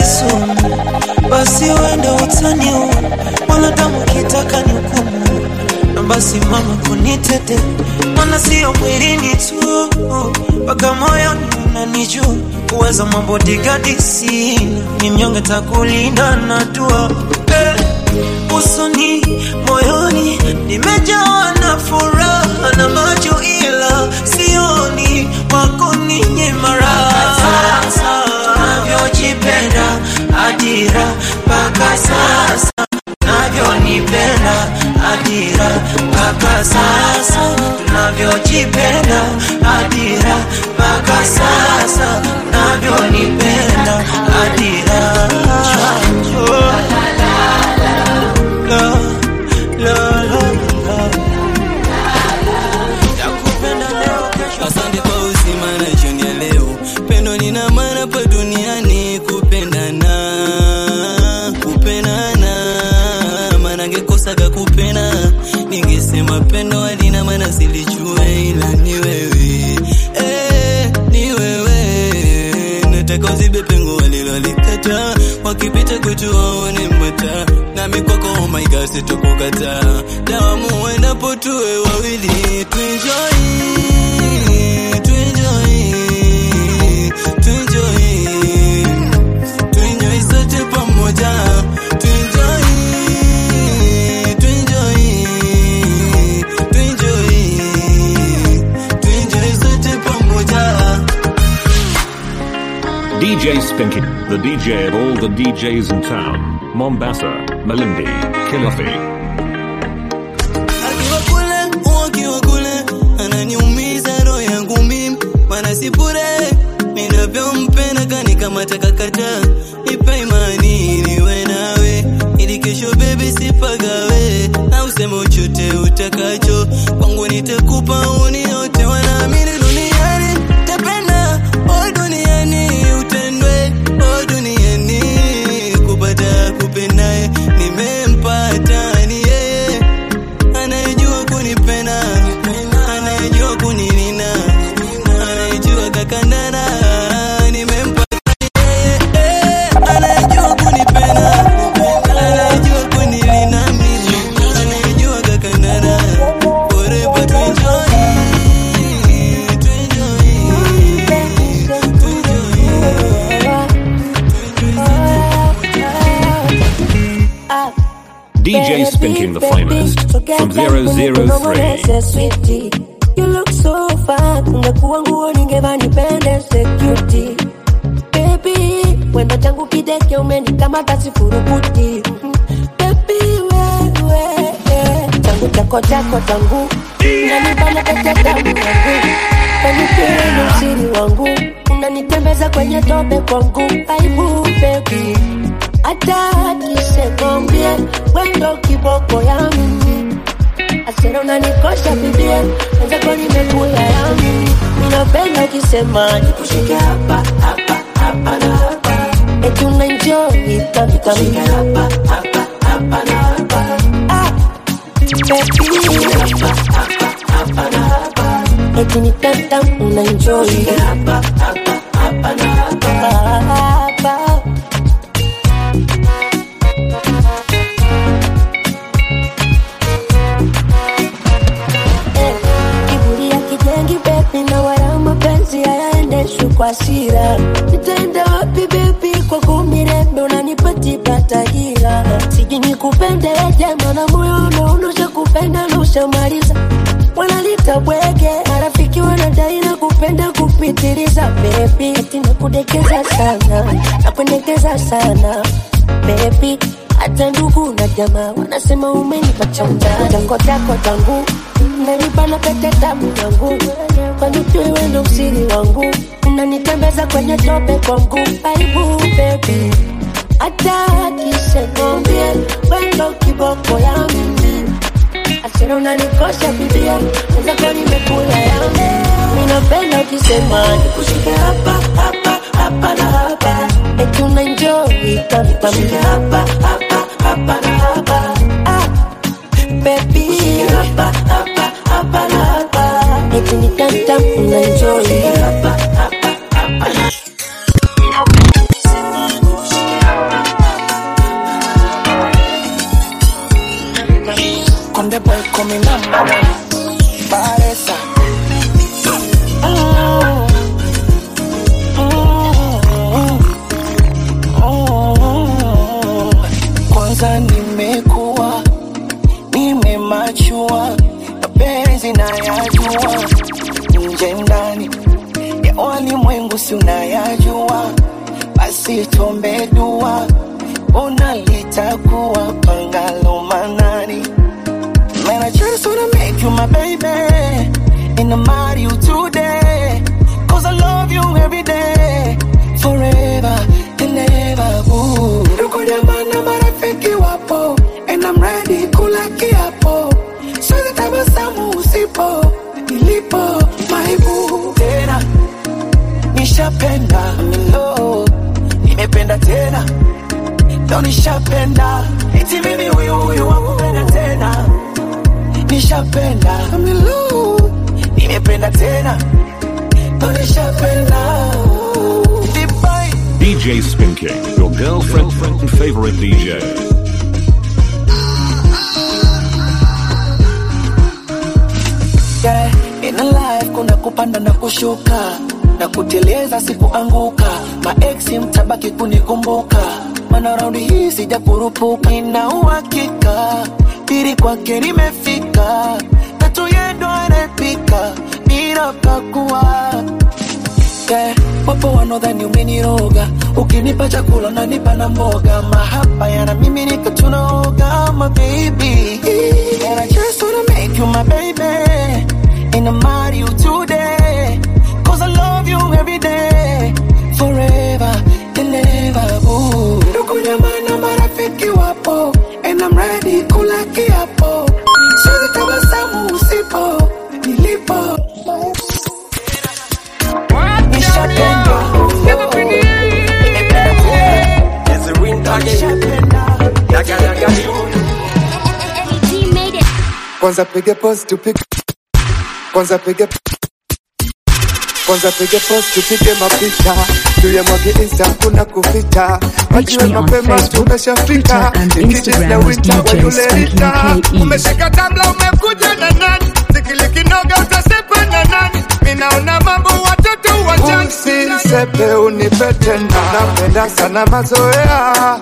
sumu, basi wende utaniu, wanadamu kitaka ni hukumu, na basi mama kunitete, mana siyo mwilini tu, waka moyoni unanijua, uweza mambo digadi sina, ni mnyonge takulinda na dua. Hey, usoni, moyoni, nimejawa na furaha na macho ila sioni wako ninye mara. Sasa tunavyojipenda adira mpaka sasa, tunavyonipenda adira mpaka sasa, tunavyojipenda adira mpaka sasa, tunavyonipenda adira. Asante kwa uzima na jioni ya leo. Pendo nina maana pa duniani, kupendana, kupendana. Maana ngekosaga kupenda, ningesema pendo halina maana silijue, ila ni wewe, eh, ni wewe. Nataka uzibe pengo walilolikata, wakipita kwetu waone mata, nami kwako oh my god situkukata. Damu uendapo tuwe wawili, tuenjoy, tuenjoy, tuenjoy, tuenjoy sote pamoja, tuenjoy, tuenjoy, tuenjoy, tuenjoy sote pamoja. D J Spinky, the D J of all the D Js in town. Mombasa, Malindi, Kilifi. Akiwa kule, ukiwa kule, ananiumiza roho yangu mimi, maana si bure, ninavyompenda kani kama takakata. Nipe imani niwe nawe, ili kesho baby sipagawe, na useme chochote utakacho, kwangu nitakupa uniote. Wanaamini duniani tapenda, oh duniani utendwe, oh duniani kupata kupendaye, nimempata ni yeye, anayejua kunipenda, anayejua kunilinda, anayejua kakandana, nimempata yeye, anayejua kunipenda, anayejua kunilinda mimi, anayejua kakandana. Forever to enjoy, to enjoy, to D J Spinking the finest from zero zero three. You look so fine, ungekuwa nguo ningeva nipendeze cutie. Baby, wenda tangu kideke umenikamata sifurukuti. Baby, wewe, tangu chako chako tangu, unanibana pete damu yangu, unanipea ni usiri wangu, unanitembeza kwenye tope kwangu. Aibu baby, hata nisekombie, wendo kiboko ya mimi. Asera unanikosha bibia, wenzako nimekula ya mimi. Ninapenda ukisema nikushike hapa, hapa, hapa na hapa. Eti unaenjoy, tabi tabi hapa, hapa, hapa na hapa. Ah, baby hapa, hapa, hapa na hapa. Eti ni tatam unaenjoy hapa, hapa, hapa na hapa, hapa. Kwa sira nitaenda wapi baby, kwa kumirembe unanipatipata hila. Siji nikupende jema na moyo unaonosha kupenda na ushamaliza. Wanalita bwege, marafiki wanadai na kupenda kupitiliza. Baby, ati nakudekeza sana, nakudekeza sana baby. Hata ndugu na jamaa wanasema umenipacha undani. Tango chako tangu, unanibana pete tamu yangu, kwani wewe ndo usiri wangu, unanitembeza kwenye tope kwangu. Aibu baby, hata kisekombie, wendo kiboko ya mimi. Asira unanikosha bibia, wenzako nimekula ya mimi. Ninapenda ukisema nikushike hapa, hapa, hapa na hapa. Eti unaenjoy, tabi tabi hapa, hapa, hapa na hapa. Ah, baby hapa, hapa, hapa na hapa. Eti ni tatam unaenjoy hapa, hapa, hapa na hapa. yangu si unayajua, basi tuombe dua, ona litakuwa pangalo manani. Man, I just wanna make you my baby, and I'm marry you today, cause I love you every day, forever and ever. Ruko jamana marafiki wapo, and I'm ready kula kiapo, so the tabasamu usipo, nilipo my boo. Tena nishapenda milo, nimependa tena, ndo nishapenda, eti mimi huyu huyu wakupenda tena. Nishapenda milo, nimependa tena, ndo nishapenda. D J Spinking, your girlfriend and favorite D J. Yeah, in a life kuna kupanda na kushuka, na kuteleza sikuanguka, maeksi mtabaki kunikumbuka, mana raundi hii sija kurupuka. Nina uhakika pili kwake nimefika, tatu yendo anapika bila pakua. Yeah, wapo wanodhani umeniroga, ukinipa chakula unanipa na mboga, mahaba yana mimi nika tunaoga, my baby. And I just wanna make you my baby, and I'm marry you today, cause I love you every day, forever and ever. Ndugu jamaa na marafiki wapo, and I'm ready kula kiapo, siwezi tabasamu usipo, nilipo. Kwanza pige post tupige, Kwanza pige Kwanza pige post tupige mapicha, tuye mwage Insta kuna kuficha, wajue mapema tumeshafika, ikijisna winter wa yule rita. Umeshika tabla umekuja na nani, sikili kinoga utasepa na nani, minaona mambo watoto wajani. Usisepe unipe tena, napenda sana mazoea,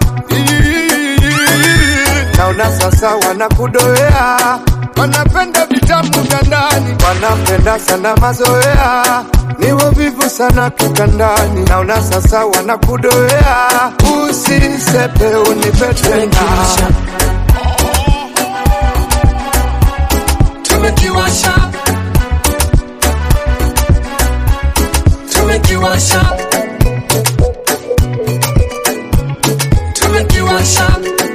naona sasa wanakudoea, wanapenda vitamu vya ndani, wanapenda sana mazoea, ni wavivu sana kitandani, naona sasa wanakudoea. Usisepe unipe tena, tumekiwasha, tumekiwasha, tumekiwasha.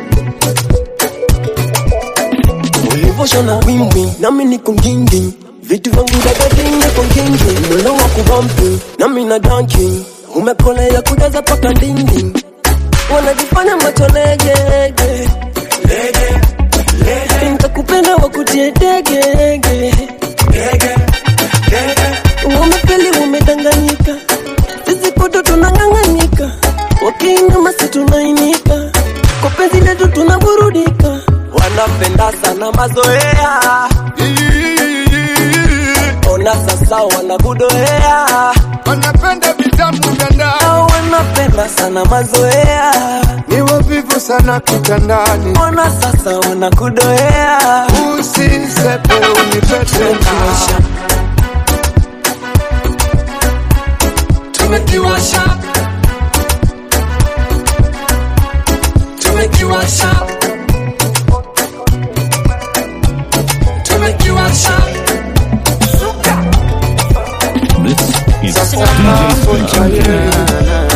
Ulivoshona wimbi, nami niko nginging, vitu vangu dadading niko nginging, mwendo wako bumping, nami na dunking, umekolea kujaza paka dinging, wanajifanya macho lege lege lege, nitakupenda wakutie dege lege lege, umefeli umedanganyika, sisi koto tunang'ang'anika, wakiinama si tunainika, kwa penzi letu tunaburudika. Wanapenda sana mazoea, ona sasa wanakudoea, wanapenda vitamu vya ndani, wanapenda sana mazoea, ni wavivu sana kitandani, ona sasa wanakudoea. Usisepe unipe tena, tumekiwasha, tumekiwasha, tumekiwasha. This is D J Spinking.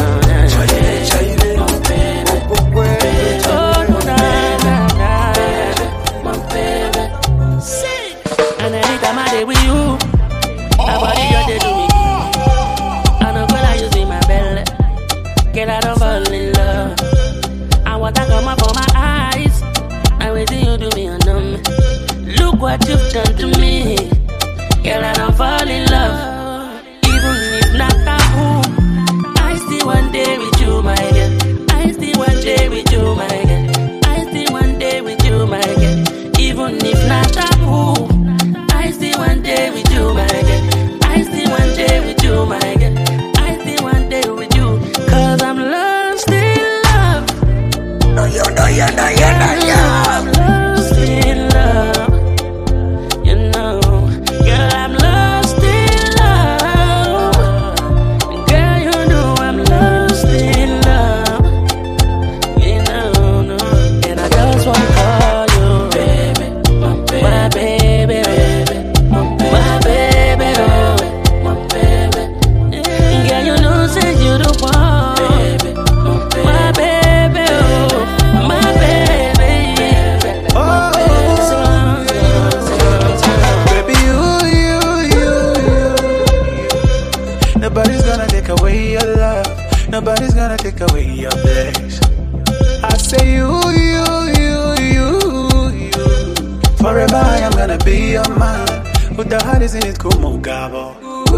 And anytime I day with you, my body got to do me. I know girl I use in my belly, get out of fall in love. I want to come up for my eyes, I wait till you do me a numb. Look what you've done to me, girl I don't fall in love. Even if not that home, I still one day with you, my girl. I still one day with you, my girl. I still one day with you, my girl. Even if not that home, I still one day with you, my girl. I still one day with you, my girl. I still one day with you, cause I'm lost in love. No, you know, you know, you know, you know. I'm lost in love. You know, girl, I'm lost away your love. Nobody's gonna take away your place. I say you, you, you, you, you. Forever I am gonna be your man. With the heart is in it, como gabo.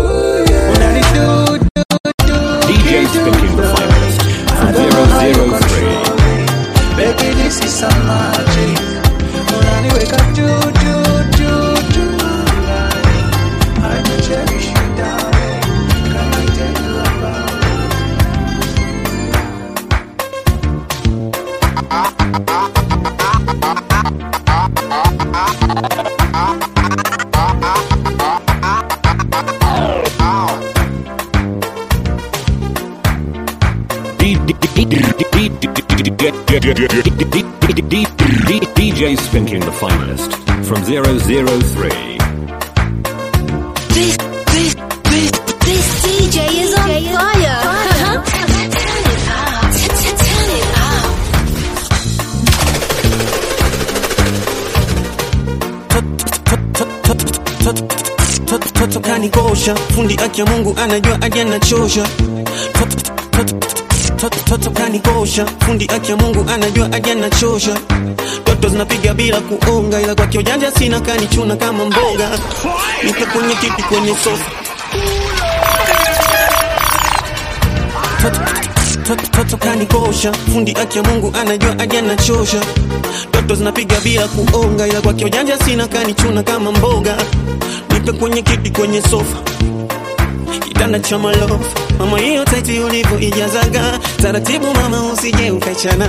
D J Spinking the finest from zero zero three. Baby, this is some magic. When I wake up, do, do, do, do. I can cherish you, darling. Can I tell you about D J Spinking the finest from zero zero three. This, this, this, this D J is on fire. Uh-huh. Turn it up. Turn it up. Toto kanikosha, fundi akia Mungu anajua aje na chosha. Toto kanikosha, fundi akia Mungu anajua aje na chosha. Toto zinapiga bila kuonga, ila kwa kiojanja sina kanichuna kama mboga. Nipe kwenye kiti kwenye sofa. Toto kanikosha, fundi akia Mungu anajua aje na chosha. Toto zinapiga bila kuonga, ila kwa kiojanja sina kanichuna kama mboga. Nipe kwenye kiti kwenye sofa. Kitanda cha malofu. Mama hiyo taiti ulivo ijazaga. Taratibu mama usije ukaichana.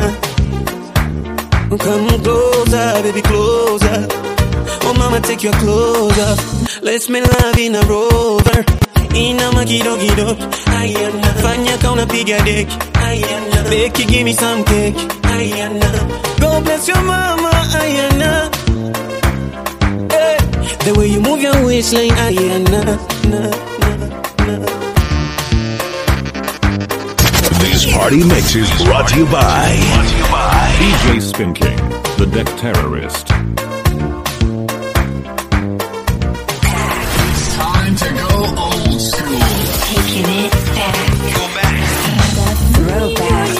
Come closer, baby closer. Oh mama take your clothes off. Let's make love in a rover. Ina makido kido. Ayana. Fanya ka unapiga deki. Ayana. Beki give me some cake. Ayana. God bless your mama. Ayana. Hey. The way you move your waistline. Ayana. Na, na, na. This party mix is brought to you by D J Spinking, the Deck Terrorist. It's time to go old school. Taking it back. Go back. Throwback.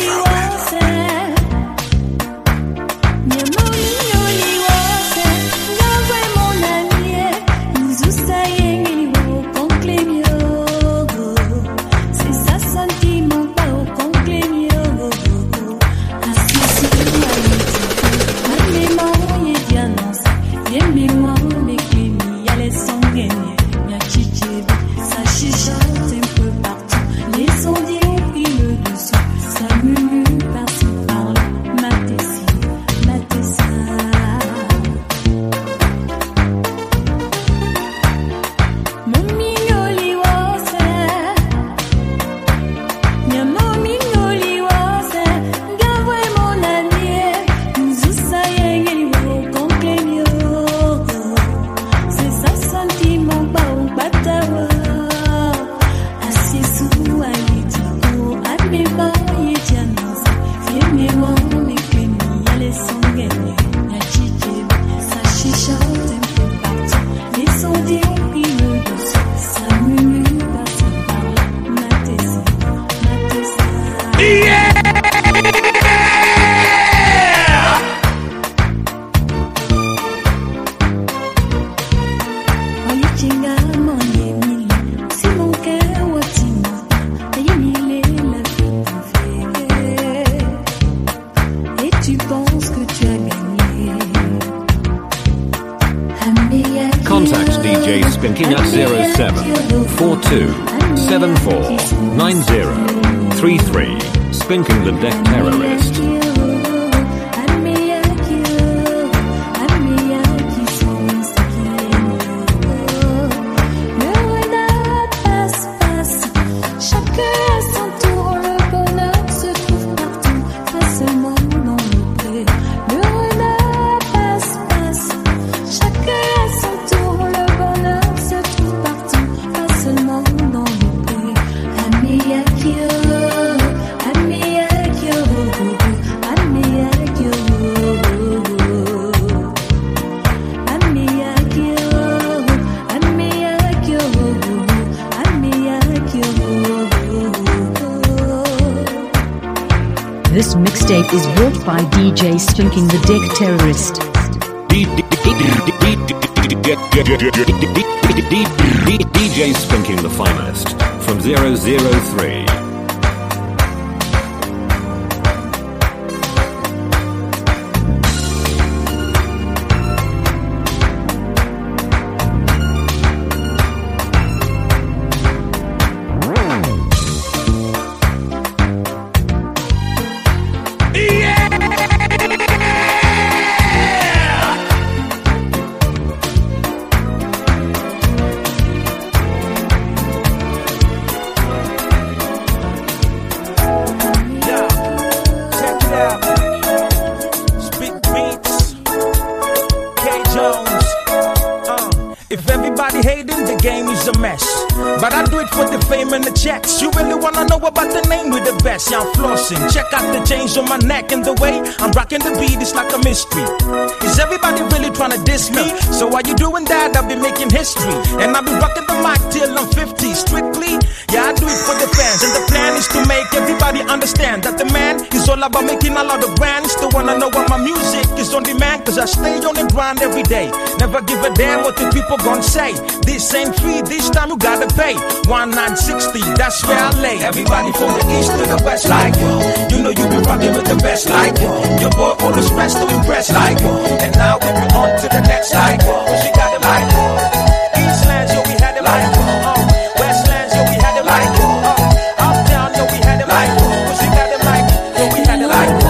Contact D J Spinking at zero seven four two seven four nine zero three three. Spinking the Deck Terrorist. you. This mixtape is brought by D J Spanking the Deck Terrorist. D J Spanking the finest from zero zero three. Yeah, I'm flossing. Check out the chains on my neck and the way I'm rocking the beat, it's like a mystery. Is everybody really trying to diss me? So while you doing that, I'll be making history. And I'll be rocking the mic till I'm fifty. Strictly, yeah, I do it for the fans. And the plan is to make everybody understand that the man is all about making a lot of brands. The one I know why my music is on demand, cause I stay on the grind every day. Never give a damn what the people gon' say. This ain't free, this time you gotta pay. one nine sixty, that's where I lay. Everybody from the east to the west like you. You know you be rocking with the best like you. Your boy always pressed to impress like you. And now we be on to the next like you. She got it like you. Eastlands, yo, we had it like you. Uh, Westlands, yo, we had it like you. Uh, Uptown, yo, we had it like you. She got it like you. Yo, we had it like you.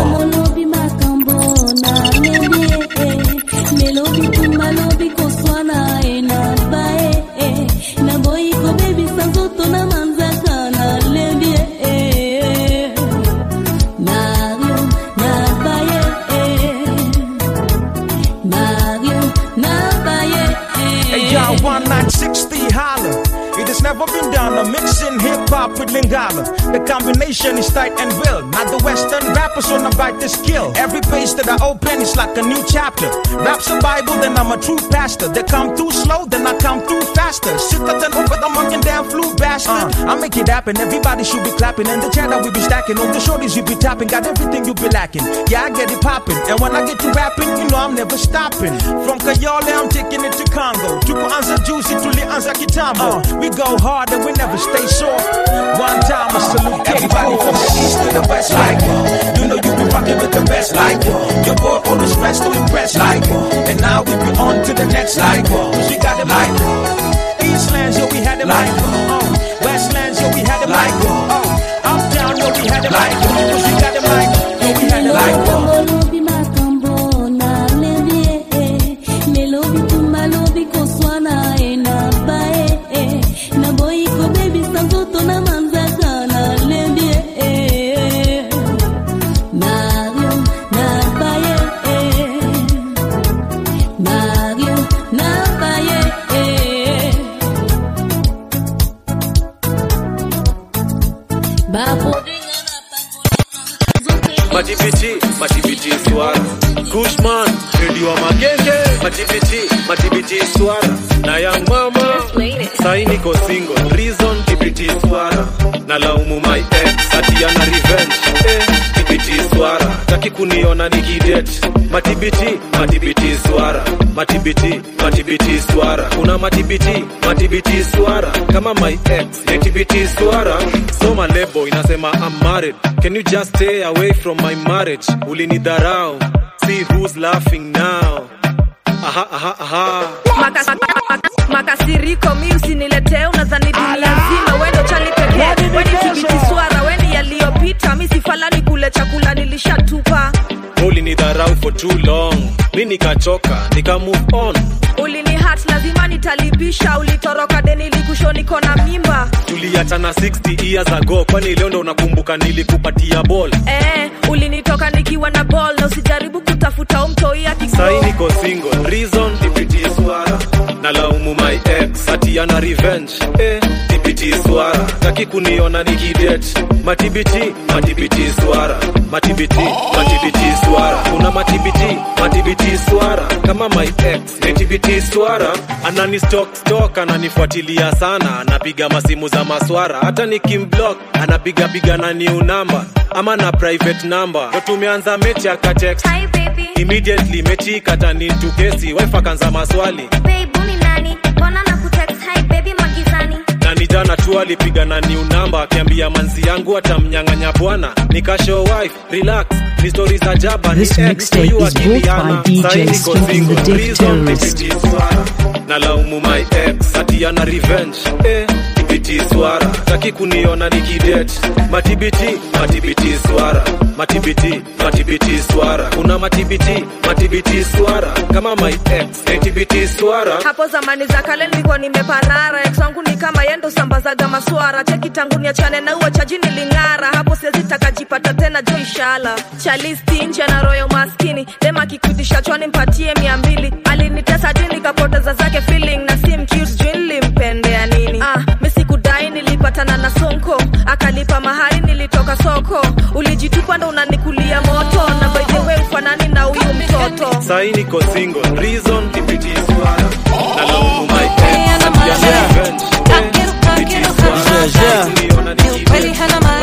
one nine sixty holla. It has never been done. I'm mixing hip-hop with Lingala. The combination is tight and real. Not the Western rappers wanna bite the skill. Every page that I open is like a new chapter. Rap's a Bible, then I'm a true pastor. They come too slow, then I come through faster. Sit up and over the monkey damn flu bastard. Uh, I make it happen, everybody should be clapping. And the chatter we be stacking, all the shorties you be tapping. Got everything you be lacking. Yeah, I get it popping. And when I get to rapping, you know I'm never stopping. From Kayole, I'm taking it to Congo. To Anza Juicy, to Lianza Kitambo. Uh, we go hard and we never stay soft. One time I salute everybody from the east to the west like you. You know you be rocking with the best like you. Your boy always pressed to impress like you. And now we be on to the next like you. She got it like you. Eastlands, yo, we had it like you. Uh, Westlands, yo, we had it like you. Uh, Uptown, yo, we had it like you. She got it like you. Yo, we had it like you. Matibiti, matibiti swara Kushman, radio wa magenge Matibiti, matibiti swara Na young mama, saini ko single Reason, tibiti swara Na laumu my ex, ati ana revenge Eh, tibiti swara Taki kuniona nikidet Matibiti, matibiti swara Matibiti, matibiti swara Una matibiti, matibiti swara Kama my ex, matibiti swara Soma lebo inasema I'm married. Can you just stay away from my marriage? Ulinidharau. See who's laughing now. Aha, aha, aha. Makas, makas, makasiriko mi usinilete unadhani dunia nzima wendo chali pekee. Weni kibiti swara, weni yaliyopita. Mi sifalani kule chakula nilishatupa. Ulinidharau for too long. Mi nikachoka, nika move on. Ulini hat lazima nitalibisha. Ulitoroka deni likusho niko na mimba. Tuliachana sixty years ago. Kwani leo ndo unakumbuka nilikupatia ball. Eh, ulinitoka nikiwa na ball. Na usijaribu kutafuta umtoi ya kiko. Sai niko single, reason tipiti swara. Na laumu my ex, ati ana revenge. Eh, tipiti swara. Taki kuniona nikidate. Matibiti, matibiti swara. Matibiti, matibiti swara. Una matibiti, matibiti swara. Kama my ex, matibiti swara. Anani stalk stalk, ananifuatilia sana. Anapiga masimu za maswara. Hata nikimblock, anapiga piga na new number. ama na private number. Ndo tumeanza mechi ya katext. Hi baby. Immediately mechi katani into kesi. Wife akaanza maswali. Babe uni nani? Mbona na kutext hi baby magizani? Na ni jana tu alipiga na new number akiambia manzi yangu atamnyang'anya bwana. Nikashow wife, relax. Ni stories za jaba ni This mixtape is brought by D J Spinking the Dick Terrorist. Na laumu my ex, ati ana revenge. Eh, tibiti swara. Taki kuniona nikidate. Matibiti, matibiti swara. Matibiti, matibiti swara. Kuna matibiti, matibiti swara. Kama my ex, eh, tibiti swara. Hapo zamani za kale nilikuwa nimeparara. Ex wangu ni kama yendo sambazaga maswara. Cheki tangu niachane na uo chaji nilingara. Hapo siwezi takajipata tena jo ishala. Chalisti nje na royo maskini. Dema kikutisha chwani mpatie mia mbili. Alinitesa jini nikapoteza zake feeling. Na sim cute juu nilimpendea nini. Ah, misi kudai nilipatana na sonko. Akalipa mahari nilitoka soko. Ulijitupa ndo unanikulia moto. Na by the way ufanani na uyu mtoto. Sahi niko single, reason tibiti swara. Na laumu my ex, ati ana revenge. Tibiti swara. Kuniona nikidate.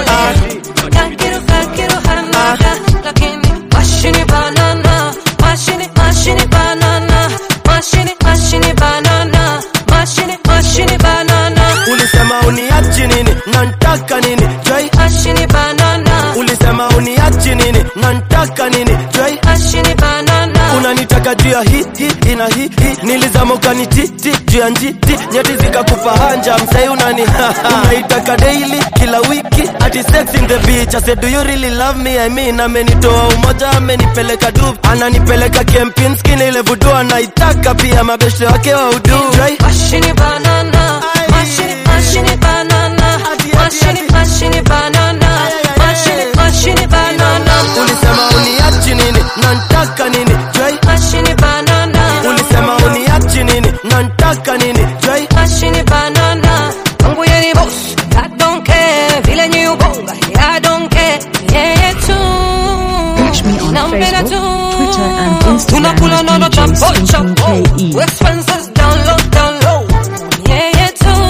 Mashini banana, mashini, mashini banana, mashini, mashini banana, mashini, mashini banana. Ulisema uniachi nini, nantaka nini, joy. Mashini banana. Ulisema uniachi nini, nantaka nini, joy. Mashini banana. Unanitaka juu ya hii, hii, ina hii, hii. Nilizama ukanititi, juu ya njiti. Nyeti zikakupa hanja, msai unani unaitaka daily, kila wiki. Ati sex in the beach, I said do you really love me, I mean. Amenitoa umoja, amenipeleka dub. Ananipeleka Kempinski, ile vudu. Anaitaka pia mabeshe wake wa udu. Mashini banana, mashini, mashini banana, mashini, mashini banana, mashini, mashini banana. Ulisema uniachi nini, nantaka nini, joy. Mashini banana. Ulisema uniachi nini, nantaka nini, joy. Mashini banana. Mungu yeni boss, I don't care. Vile nyi ubonga, I don't care. Yeah, too. Reach me on Facebook, Twitter and Instagram as D J Spinking K E. Expenses down low, down low. Yeah, yeah,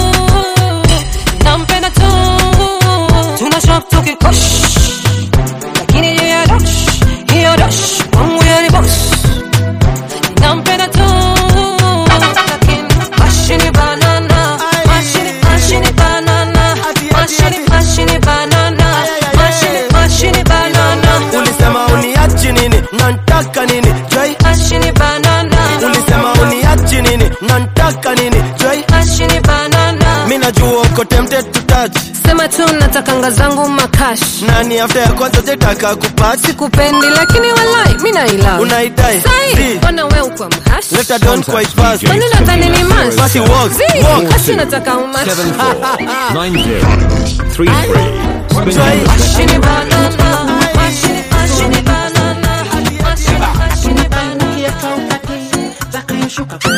too. Nampenda too. Tuna shop tukikosh. Lakini yeye ya dash, hiyo dash. Mungu yeni boss. Nampenda too. Lakini mashini banana, mashini, mashini banana, mashini, mashini banana, mashini, mashini banana. Ulisema uniachi nini, nantaka nini, joy. Mashini banana. Ulisema uniachi nini, nantaka nini, joy. Mashini banana. Mina jua uko tempted to touch. Sema tu natakanga zangu makash. Nani after ya kwanza jetaka kupati. Sikupendi lakini walai mina ila unaitai Sai, wana we ukwa mhash. Let don't quite pass. Wani natani ni mash. Basi walk, walk. Kasi nataka umash. seven four nine zero three three. Mashini banana, mashini, mashini banana, mashini, mashini banana. Zaka yoshuka kwa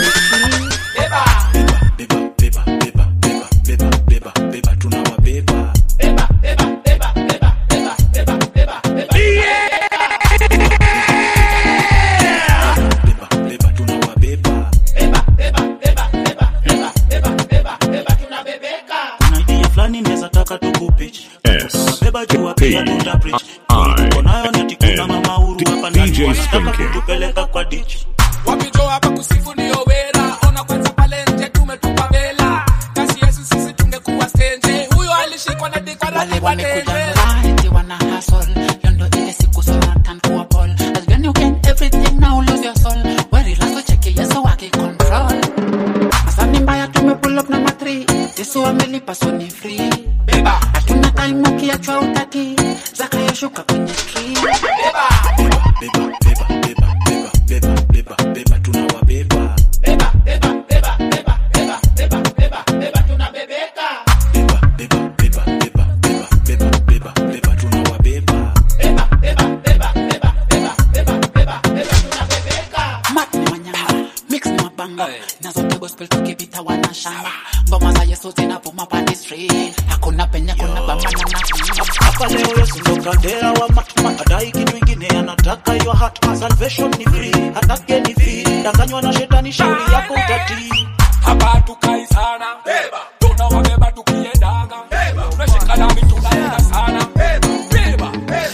D J Spinking. Wapito hapa kusifu ndio wera. Ona kwanza pale nje tumetupa vela. Kasi Yesu sisi tungekuwa stage. Huyo alishikwa na dikwa na dikwa nje. Wanna hustle, yondo ile siku sana tan kuwa ball. As when you gain everything now lose your soul. Where you last check it, so I can control. Asani mbaya tume pull up number three. Yesu amelipa so ni free. Beba, hatuna time ukiachwa utaki. Zaka yoshuka kwenye tree. Beba, beba, beba, beba, beba, beba, beba, beba, tunawabeba. Beba, beba, beba, beba, beba, beba, beba, beba, tunabebeka. Beba, beba, beba, beba, beba, beba, beba, beba, tunawabeba. Beba, beba, beba, beba, beba, beba, beba, beba, tunabebeka. Mat ni wanyama, mix ni mabanga. Nazo te gospel tukipita wanashamba. Ngoma za Yesu zinavuma pa the street. Hakuna penye kuna bamba na hapa leo Yesu ndo kandea wa matma. Adai kitu ingine anataka your heart. Salvation ni free, atake ni free. Danganywa na shetani, shauri yako utati. Hapa tukai sana. Beba. Tuna wabeba tukiendanga. Beba. Tunashika nami tunaenda sana. Beba. Beba.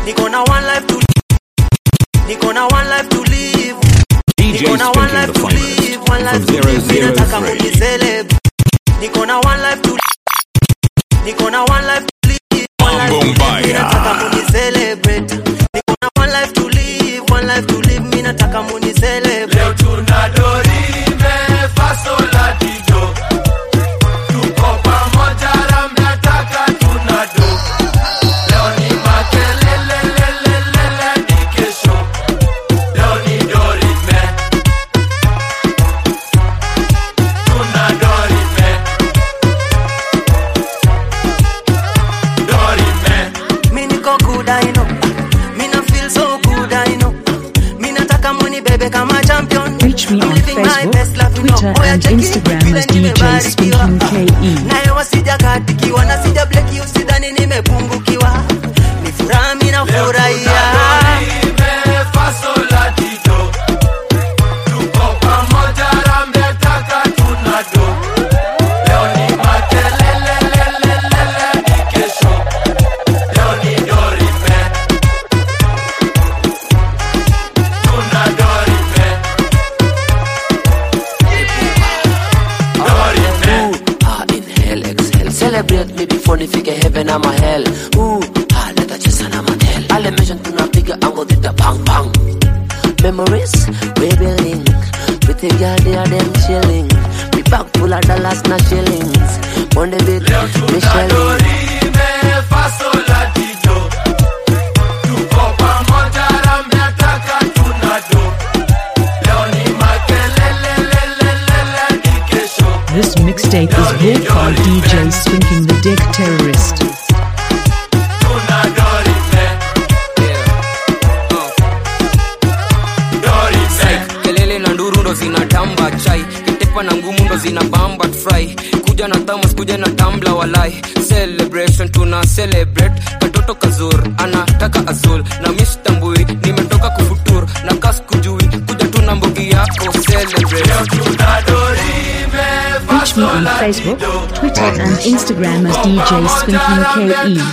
Niko na one life to live. Niko na one life to live. D J Spinking the finest from zero zero three. Niko na one life to live. Niko na one life to live. One life to live. Nataka muni celebrate. Niko na one life to live. One life to live. Mimi nataka muni celebrate. Leo tunadorime faso la dido. Tuko pamoja rambe ataka tunado. Leo ni makelele lele lele ni kesho. Leo ni dorime. Tunadorime. Dorime. Mimi niko good I know. Mimi na feel so good I know. Mimi nataka muni bebe kama champion. Reach me on Facebook, Twitter and Instagram as D J Spinking K E. Naye wasija katikiwa na sija bleki usidhani nimepungukiwa. Ni furaha mimi na furahia. Faso la dido. Tuko pamoja rambe taka tunado. Leo ni makelele lele lele ni kesho. Leo ni dorime. Tunadorime. Ah, inhale, exhale. Celebrate me before nifike heaven ama hell. Ooh, ah, leta chesa na matel. Ale mention tunapiga angle dita bang bang. Memories, we building. Pretty girl, they are them chilling. Me bag full of dollars, not shillings. On the beat, me shelling. Faso la dido. Tuko pamoja rambe ataka tunado. Leo ni makelele lele lele ni kesho. This mixtape is brought by D J Spinking the Deck Terrorist. Kelele na nduru ndo zinatamba chai, kitepa na ngumu ndo zinabamba fry. Kuja na tamas, kuja na tambla walai. Celebration tuna celebrate. Katoto kazur anataka azul na mistambui nimetoka kufutur na kas kujui kuja tuna mbogi yako celebrate. Reach me on Facebook, Twitter and Instagram as D J Spinking K E.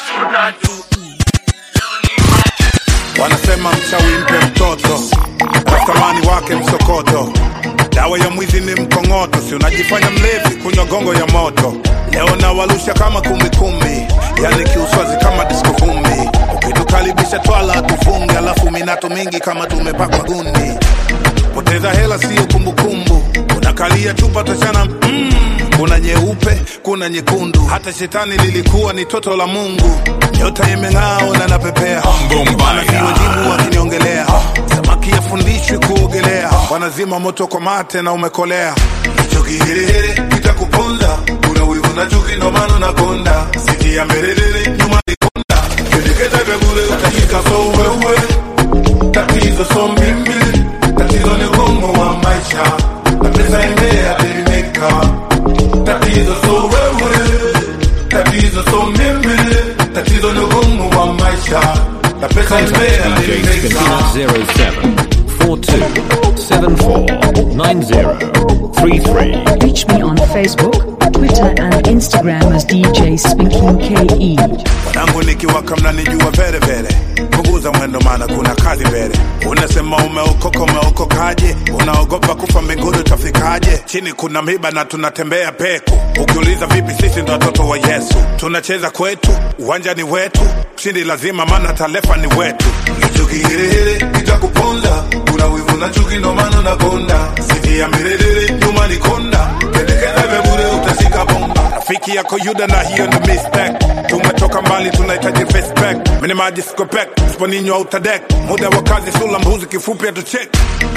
Wanasema mchawi mpe mtoto, rastamani wake msokoto. Dawa ya mwizi ni mkongoto, si unajifanya mlevi kunywa gongo ya moto. Leo na walusha kama kumi kumi, yani kiuswazi kama disco vumbi. Ukitukaribisha twala tufunge, alafu minato mingi kama tumepakwa gundi. Poteza hela siyo kumbukumbu, unakalia chupa tachana mm. Kuna nyeupe, kuna nyekundu, hata shetani lilikuwa ni toto la Mungu. Nyota imeng'ao na napepea, wanajibu wakiniongelea. Samaki yafundishwi kuogelea, wanazima moto kwa mate na umekolea. Hicho kiherehere kitakuponda, kuna wivu na chuki ndo maana nakonda. Siti ya mbelelele nyuma likonda, kedeketa vya bure utakika so wewe. Tatizo so mimi, tatizo ni ugongo wa maisha, na pesa imea terimeka. Tatizo so wewe, tatizo so mimi, tatizo ni ugongo wa maisha, na pesa imea terimeka. zero seven four two seven four nine zero three three. Reach me on Facebook, Twitter and Instagram as D J Spinking K E. Wanangu nikiwaka mnanijua vere vere, punguza mwendo maana kuna kazi mbele. Unasema umeokoka umeokokaje, unaogopa kufa mbinguni utafikaje? Chini kuna miba na tunatembea peku, ukiuliza vipi sisi ndo watoto wa Yesu. Tunacheza kwetu, uwanja ni wetu, ushindi lazima maana talefa ni wetu. Hicho kiherehere kitakuponda, kuna wivu na chuki ndo maana nakonda. Siti ya mbelelele nyuma ni konda, kedeketa vya bure utashika bomba. Rafiki yako Yuda na hiyo ni mistake, tumetoka mbali tunahitaji respect. Mini maji skopek, sponinyo utadek, muda wa kazi sula mbuzi kifupi atucheck.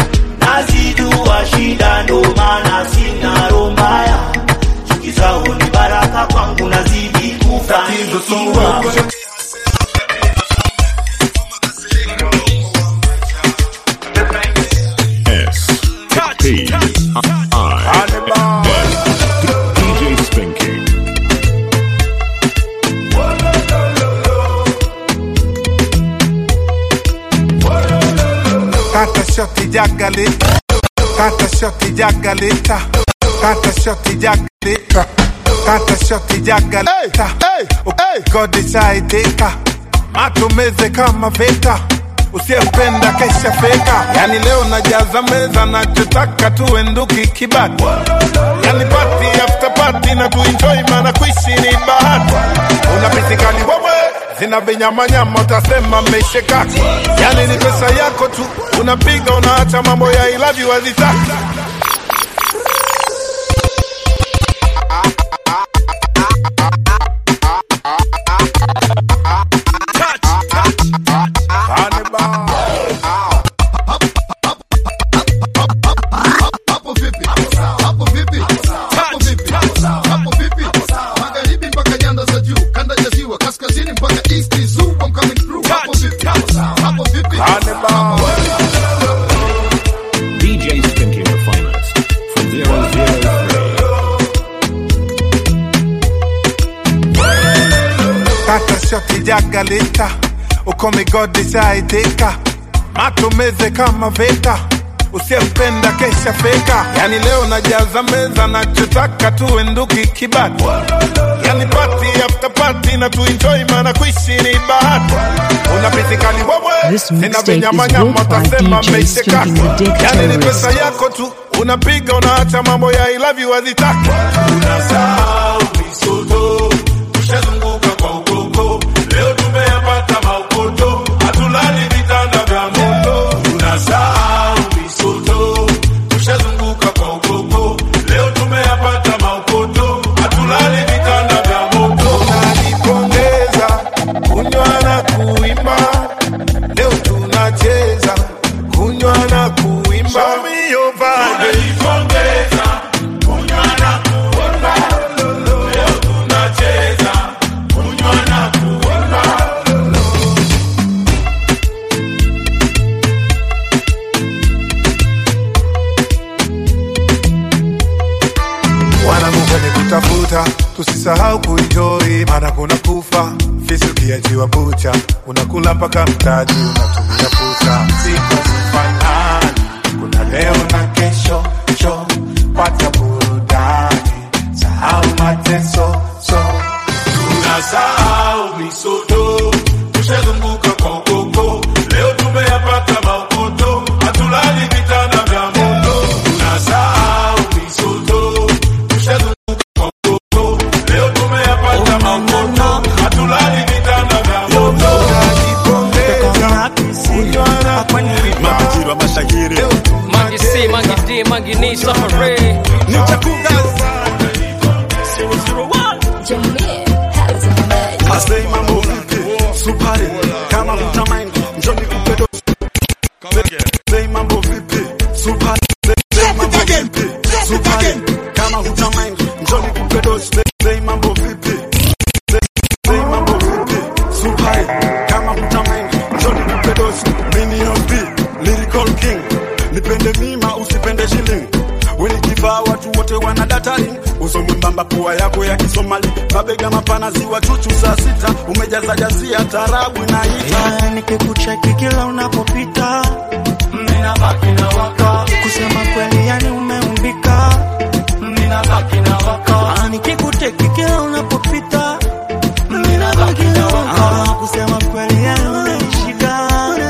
Nazijua shida ndo maana sina roho mbaya, chuki zao ni baraka kwangu nazidi kufanikiwa. S P I D J Spinking. Kata shoti jagalita, kata shoti jagalita, kata shoti jagalita, kata shoti jagalita. God decided, matumeze kama veta, usiyempenda kesha feka. Yani leo najaza meza, nachotaka tuenduki kibati. Yani party after party na tuenjoy, maana kuishi ni bahati. Unapitikani wewe zina vinyama nyama, utasema mmeshekaki. Yani ni pesa yako tu, unapiga unaacha mambo ya I love you hazitaki. D J Spinking the finest from zero zero three. Tata shoti jagalita, uko migodi shaitika. Matumeze kama veta, usiyempenda kesha feka. Yani leo najaza meza, nachotaka tuenduki kibati. Yani party after party na tuenjoy, maana kuishi ni bahati. Unapitikani wewe zina vinyama nyama, utasema mmeshekaki. Yani ni pesa yako tu, unapiga unaacha mambo ya I love you hazitaki. Unasahau misoto, tushazunguka kwa ukoko. Leo tumeyapata maukoto, hatulali vitanda vya moto. Unasahau misoto, tushazunguka kwa ukoko. Leo tumeyapata maukoto, hatulali vitanda vya moto. Unanipongeza, kunywa na kuimba. Leo tunacheza, kunywa na kuimba. Show me your body. Unanipongeza, kunywa na kuimba. Leo tunacheza, kunywa na kuimba. Wanangu kwenye kutafuta, tusisahau kuenjoy, maana kuna kufa. Fisi ukiachiwa bucha, unakula mpaka mtaji, unatumia fursa. Siku zifanani, kuna leo na kesho, cho, pata burudani, sahau mateso, so. Tunasahau misoto, tushazunguka kwa ukoko. Leo tumeyapata maukoto, hatulali vitanda vya moto. Tunasahau misoto, tushazunguka kwa ukoko. Leo tumeyapata maukoto, hatulali vitanda vya moto. Unajipongeza, kunywa na kuimba. Majira mashahiri Mangi C, Mangi D, Mangi Ni, Safari Nichakugaza Asay mambo vipi, supari, kama mtamaini, njoni kupedo. Say mambo vipi, supari, say mambo vipi, supari, kama hutamaini, njoni kupedo. Say mambo vipi, say mambo vipi, supari, kama hutamaini, njoni kupedo. Minion B, lyrical king, nipende mima usipende shilling. Weni kivaa watu wote wanadatari, uso mwembamba pua yako ya Kisomali, mabega mapana ziwa chuchu saa sita, umejaza jazia tarabu na ita. Nikikucheki kila unapopita, mina baki na waka. Kusema kweli yani umeumbika, mina baki na waka. Nikikucheki kila unapopita, mina baki na waka. Kusema kweli yani umenishika.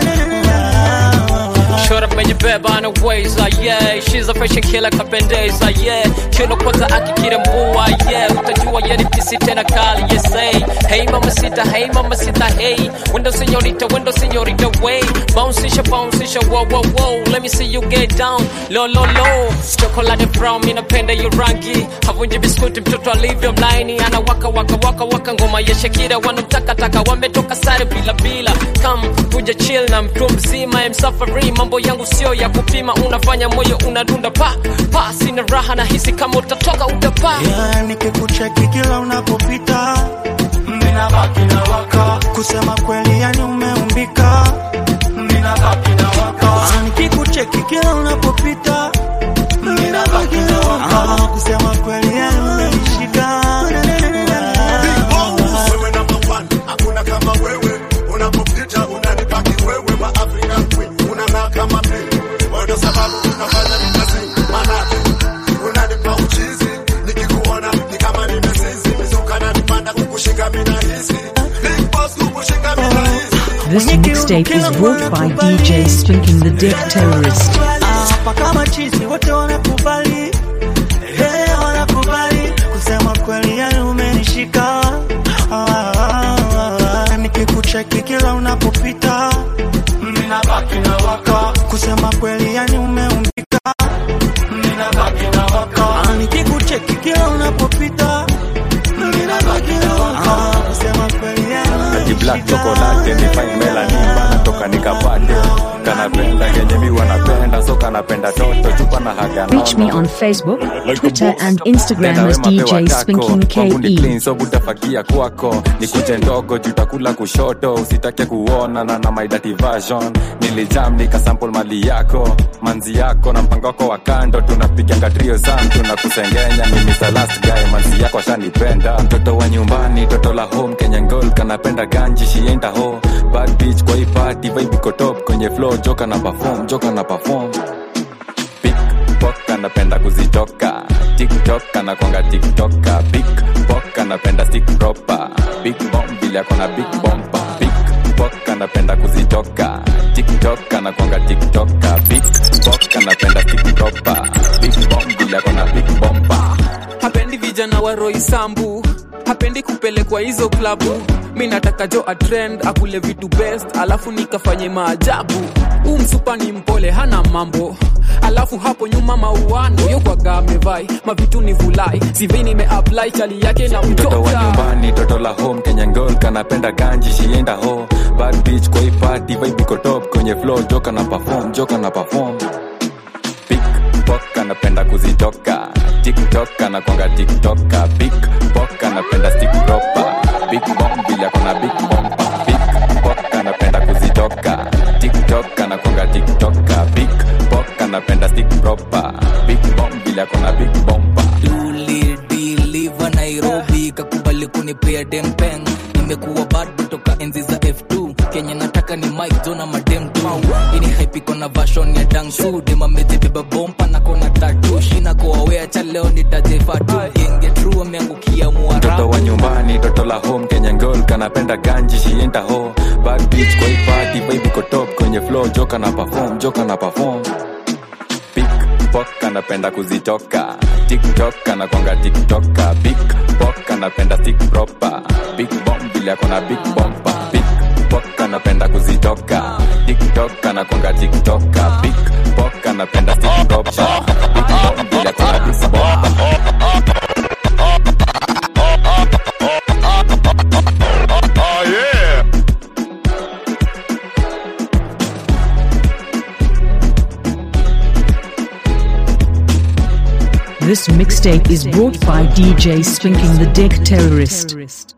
Shut up and you bed by the ways, like yeah. She's a fashion killer kapendeza, yeah. Kino kwanza akikire mbua, yeah. Utajua yeni pisi tena kali, yes, hey. Hey mama sita, hey mama sita, hey. Window señorita, window señorita, way. Bounce, bounce, whoa, whoa, whoa. Let me see you get down, low, low, low. Chocolate brown, mina penda yu rangi. Havunji biskuti mtoto alivyo mlaini. Ana waka, waka, waka, waka. Ngoma ya Shakira, wanutaka, taka. Wametoka sare bila bila. Come, kuja chill na mtu mzima. I'm Safari, mambo yangu sio ya kupima. Unafanya moyo unadunda pa, pa. Sina raha na hisi kama utatoka utapa. Yeah, nikikucheki kila unapopita, mina baki na waka. Kusema kweli yani umeumbika, mina baki na waka. Nikikucheki kila unapopita, mina baki na waka. Kusema kweli yani umenishika. Wewe number one, hakuna kama wewe. Unapopita unanibaki wewe, ma African queen. Unang'aa kama pili, wewe sababu unafanya nikazi. Manake unanipa uchizi, nikikuona ni kama nimesizi. Mizuka na nipanda kukushika mina hizi, big boss kukushika mina hizi. This mixtape is brought by D J Spinking the Dick Terrorist. Hapa kama chizi wote wanakubali, eh, wanakubali kusema kweli yani umenishika. Ah, ah, ah, nikikucheki kila unapopita mimi nabaki na waka, kusema kweli yani umeumbika mimi nabaki na waka, nikikucheki kila unapopita mimi nabaki na waka, kusema kweli yani black chocolate ni fine melanin bana toka nikapate kanapenda kenye mi wanapenda so kanapenda toto chupa na haga. Reach me on Facebook, Twitter and Instagram as D J Spinking K E. So butafagia kwako nikuje ndogo jutakula kushoto usitake kuona na na my dirty version nilijam nikasample mali yako manzi yako na mpango wako wa kando tunapiga trio zam tunakusengenya mimi the last guy manzi yako shanipenda mtoto wa nyumbani toto la home Kenyan girl kanapenda ganji she ain't a hoe bad bitch kwa hii party vibe iko top kwenye flow joka na perform joka na perform big poka napenda kuzitoka TikTok anakwanga TikToka big poka napenda stick proper big bomb bila kona big bomba big poka napenda kuzitoka TikTok anakwanga TikToka big poka napenda stick proper big bomb bila kona big bomba. Hapendi vijana wa Roy Sambu, hapendi kupelekwa hizo klabu. Mi nataka jo a trend, akule vitu best, alafu nikafanye maajabu. Umsupa ni mpole, hana mambo, alafu hapo nyuma mauano yo kwa game vai, mavitu ni vulai, sivi nime apply chali yake na mtoto. Toto wa nyumbani, toto la home, Kenyan girl kanapenda ganji, she ain't a hoe. Bad bitch kwa hii party, vibe iko top kwenye flow, joka na perform, joka na perform. Big poka napenda kuzitoka TikTok anakwanga TikToka big poka napenda stick proper big bomb bila kona big bomba big poka napenda kuzitoka TikTok anakwanga TikToka big poka napenda stick proper big bomb bila kona big bomba. Tulidiliva Nairobi kakubali kunipea dempeng, nimekuwa bado toka enzi za F two Kenya nataka ni Mike Zona madem tu ini hype iko na version ya Dangsu dema mejibeba bomba na kona tattoo shina kwa wea cha leo nitajefa tu genge true ameangukia muara. Toto wa nyumbani toto la home Kenyan girl kanapenda ganji she ain't a hoe. Bad bitch kwa hii party vibe iko top kwenye flow joka na perform joka na perform. Big poka napenda kuzitoka TikTok anakwanga TikToka big poka napenda stick proper big bomb bila kona big bomba big poka napenda kuzitoka TikTok anakwanga TikToka big poka napenda stick proper big bomb bila kona big bomba. Oh yeah. This mixtape is brought by D J Spinking the Dick Terrorist.